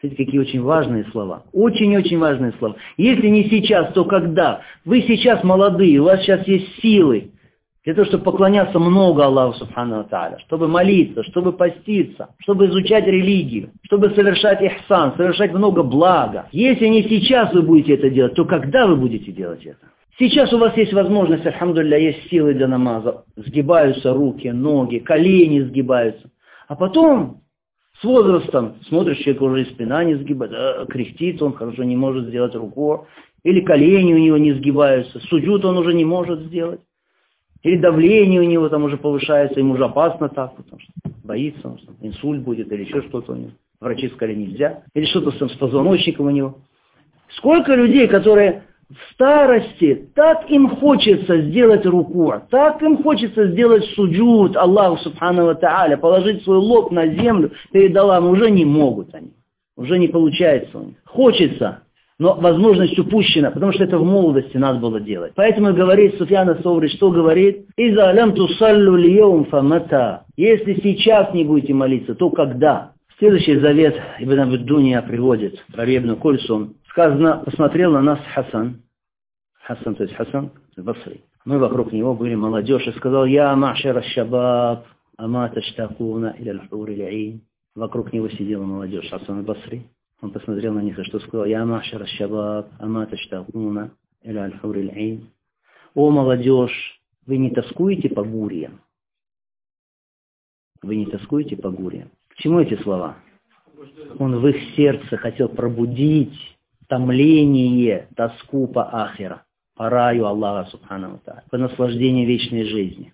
Смотрите, какие очень важные слова. Очень-очень важные слова. Если не сейчас, то когда? Вы сейчас молодые, у вас сейчас есть силы для того, чтобы поклоняться много Аллаху Субхану ва Тааля, чтобы молиться, чтобы поститься, чтобы изучать религию, чтобы совершать ихсан, совершать много блага. Если не сейчас вы будете это делать, то когда вы будете делать это? Сейчас у вас есть возможность, альхамдулилля, есть силы для намаза. Сгибаются руки, ноги, колени сгибаются. А потом, с возрастом, смотришь, человек уже и спина не сгибает, а, кряхтит, он хорошо не может сделать руку, или колени у него не сгибаются, суджуд он уже не может сделать. Или давление у него там уже повышается, ему уже опасно так, потому что боится, он, что инсульт будет, или еще что-то у него. Врачи сказали нельзя. Или что-то с позвоночником у него. Сколько людей, которые в старости, так им хочется сделать руку, так им хочется сделать суджуд Аллаху Субхану ва Тааля, положить свой лоб на землю перед Аллахом, уже не могут они. Уже не получается у них. Хочется. Но возможность упущена, потому что это в молодости надо было делать. Поэтому говорит Суфьян ас-Саури, что говорит? «Иза лям тусаллю льём фамата». Если сейчас не будете молиться, то когда? Следующий завет Ибн Абд-Дунья приводит про Ибн Кульсум. Сказано, посмотрел на нас Хасан. Хасан, то есть Хасан Басри. Мы вокруг него были молодежь и сказал: «Я ма'шар аш-шабаб, ама таштакуна иля аль-хур аль-айн». Вокруг него сидела молодежь Хасан Басри. Он посмотрел на них и что сказал: «Я ма'шар аш-шабаб, ама таштакуна иля аль-хур аль-айн». О, молодежь, вы не тоскуете по бурям? Вы не тоскуете по бурям? К чему эти слова? Он в их сердце хотел пробудить томление, тоску по ахира, по раю Аллаха Субхану ва Тааля, по наслаждению вечной жизни.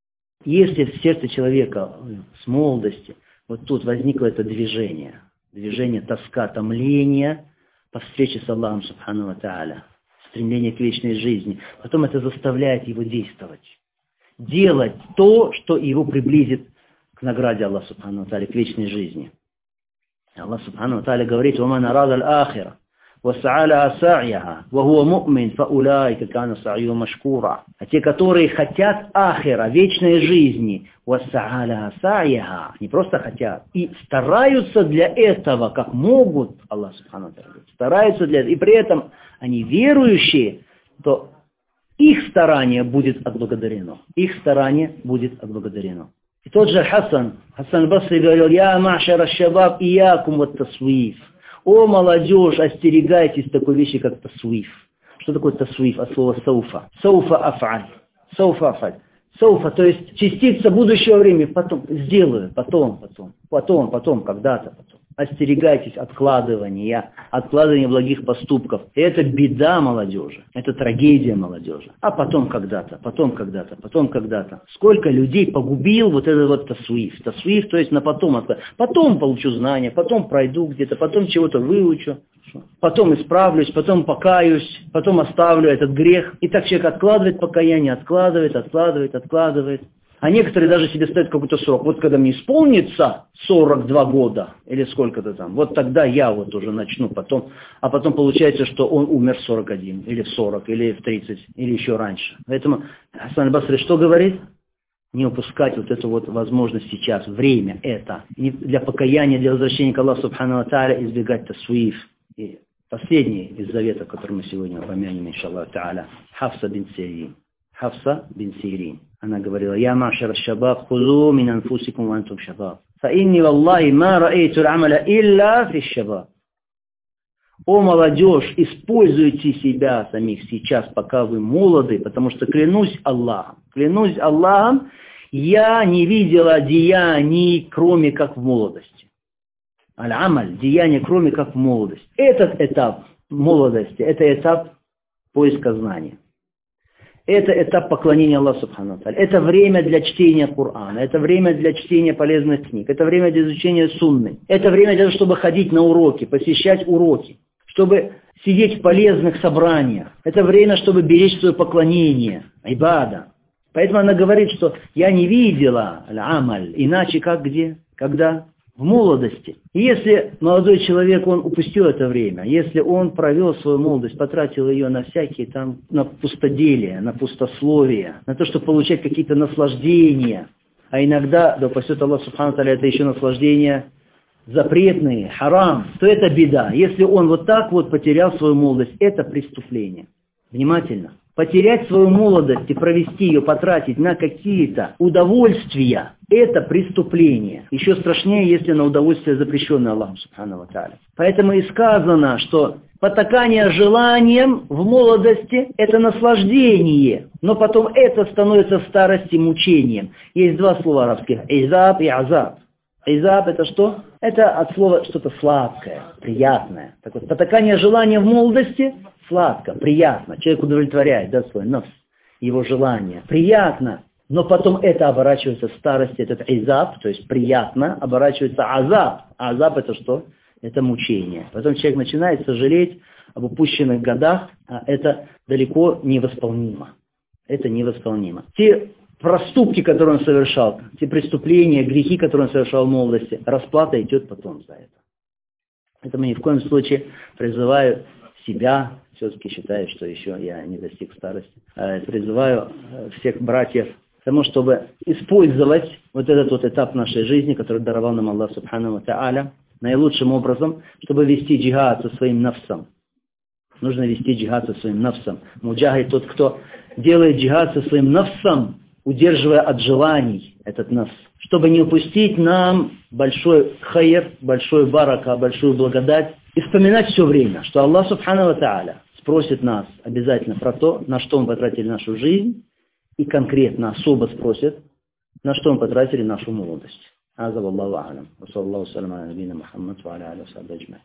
Если в сердце человека с молодости вот тут возникло это движение, движение тоска, томление по встрече с Аллахом Субхану ва Тааля, стремление к вечной жизни, потом это заставляет его действовать, делать то, что его приблизит к награде Аллаха Субхану ва Тааля, к вечной жизни. Аллах Субхану ва Тааля говорит: «Ваман арада аль-ахира, васа'аля сa'яха, ва хуа му'мин, фа'улайка кана сa'ю машкура». А те, которые хотят ахира, вечной жизни, васа'аля сa'яха, не просто хотят, и стараются для этого, как могут, Аллах Субхану ва Тааля говорит, стараются для этого, и при этом они верующие, то их старание будет отблагодарено. Их старание будет отблагодарено. И тот же Хасан, Хасан Басри говорил: «Я ма'шар аш-шабаб, иякум ват тасвиф». О, молодежь, остерегайтесь такой вещи, как тасвиф. Что такое тасвиф? От слова сауфа. Сауфа аф'аль. Сауфа аф'аль. Сауфа, то есть частица будущего времени. Потом, сделаю, потом, потом, потом, потом, когда-то потом. Остерегайтесь откладывания, откладывания благих поступков. И это беда молодежи, это трагедия молодежи. А потом когда-то, потом когда-то, потом когда-то. Сколько людей погубил вот этот вот тасвиф. Тасвиф, то есть на потом откладывать. Потом получу знания, потом пройду где-то, потом чего-то выучу, потом исправлюсь, потом покаюсь, потом оставлю этот грех. И так человек откладывает покаяние, откладывает, откладывает, откладывает. А некоторые даже себе ставят какой-то срок. Вот когда мне исполнится сорок два года, или сколько-то там, вот тогда я вот уже начну потом. А потом получается, что он умер в сорок один, или в сорок, или в тридцать, или еще раньше. Поэтому Хасан аль-Басри что говорит? Не упускать вот эту вот возможность сейчас, время это. И для покаяния, для возвращения к Аллаху Субхану ва Тааля избегать тасвиф. И последний из заветов, который мы сегодня упомянем, иншаллаху та'аля, Хафса бин Сирин. Хафса бин Сирин. Она говорила: «Я ма'шар аш-шабаб, хузу мин анфусикум ва антум шабаб. Фа инни валлахи ма раэйту аль-амаля илля фи аш-шабаб». О, молодежь, используйте себя самих сейчас, пока вы молоды, потому что клянусь Аллахом, клянусь Аллахом, я не видела деяний, кроме как в молодости. Аль-амаль, деяния, кроме как в молодости. Этот этап молодости, это этап поиска знания. Это этап поклонения Аллаху Субхану ва Тааля. Это время для чтения Корана. Это время для чтения полезных книг. Это время для изучения сунны. Это время для того, чтобы ходить на уроки, посещать уроки. Чтобы сидеть в полезных собраниях. Это время, чтобы беречь свое поклонение. Ибада. Поэтому она говорит, что я не видела аль-амаль. Иначе как где? Когда? В молодости. И если молодой человек, он упустил это время, если он провел свою молодость, потратил ее на всякие там, на пустоделия, на пустословия, на то, чтобы получать какие-то наслаждения, а иногда, да упасет Аллах Субхану ва Тааля, это еще наслаждение запретные, харам, то это беда. Если он вот так вот потерял свою молодость, это преступление. Внимательно. Потерять свою молодость и провести ее, потратить на какие-то удовольствия, это преступление. Еще страшнее, если на удовольствие запрещенное Аллахом Субхану ва Тааля. Поэтому и сказано, что потакание желанием в молодости – это наслаждение, но потом это становится в старости мучением. Есть два слова арабских – изаб и азаб. Изаб – это что? Это от слова что-то сладкое, приятное. Так вот, потакание желания в молодости – сладко, приятно. Человек удовлетворяет, да, свой нафс, его желание. Приятно. Но потом это оборачивается в старости, этот изаб, то есть приятно, оборачивается азаб. А азаб это что? Это мучение. Потом человек начинает сожалеть об упущенных годах, а это далеко невосполнимо. Это невосполнимо. Те проступки, которые он совершал, те преступления, грехи, которые он совершал в молодости, расплата идет потом за это. Поэтому ни в коем случае призываю себя, все-таки считаю, что еще я не достиг старости, призываю всех братьев к тому, чтобы использовать вот этот вот этап нашей жизни, который даровал нам Аллах Субхану ва Тааля, наилучшим образом, чтобы вести джихад со своим нафсом. Нужно вести джихад со своим нафсом. Муджахид тот, кто делает джихад со своим нафсом, удерживая от желаний этот нафс, чтобы не упустить нам большой хайр, большой барака, большую благодать, и вспоминать все время, что Аллах Субхану ва Тааля спросит нас обязательно про то, на что мы потратили нашу жизнь, и конкретно особо спросит, на что мы потратили нашу молодость. Аза валлаху а'лам. Ва саллаллаху салям аля набийина Мухаммад ва аля алихи ва сахбихи аджмаин.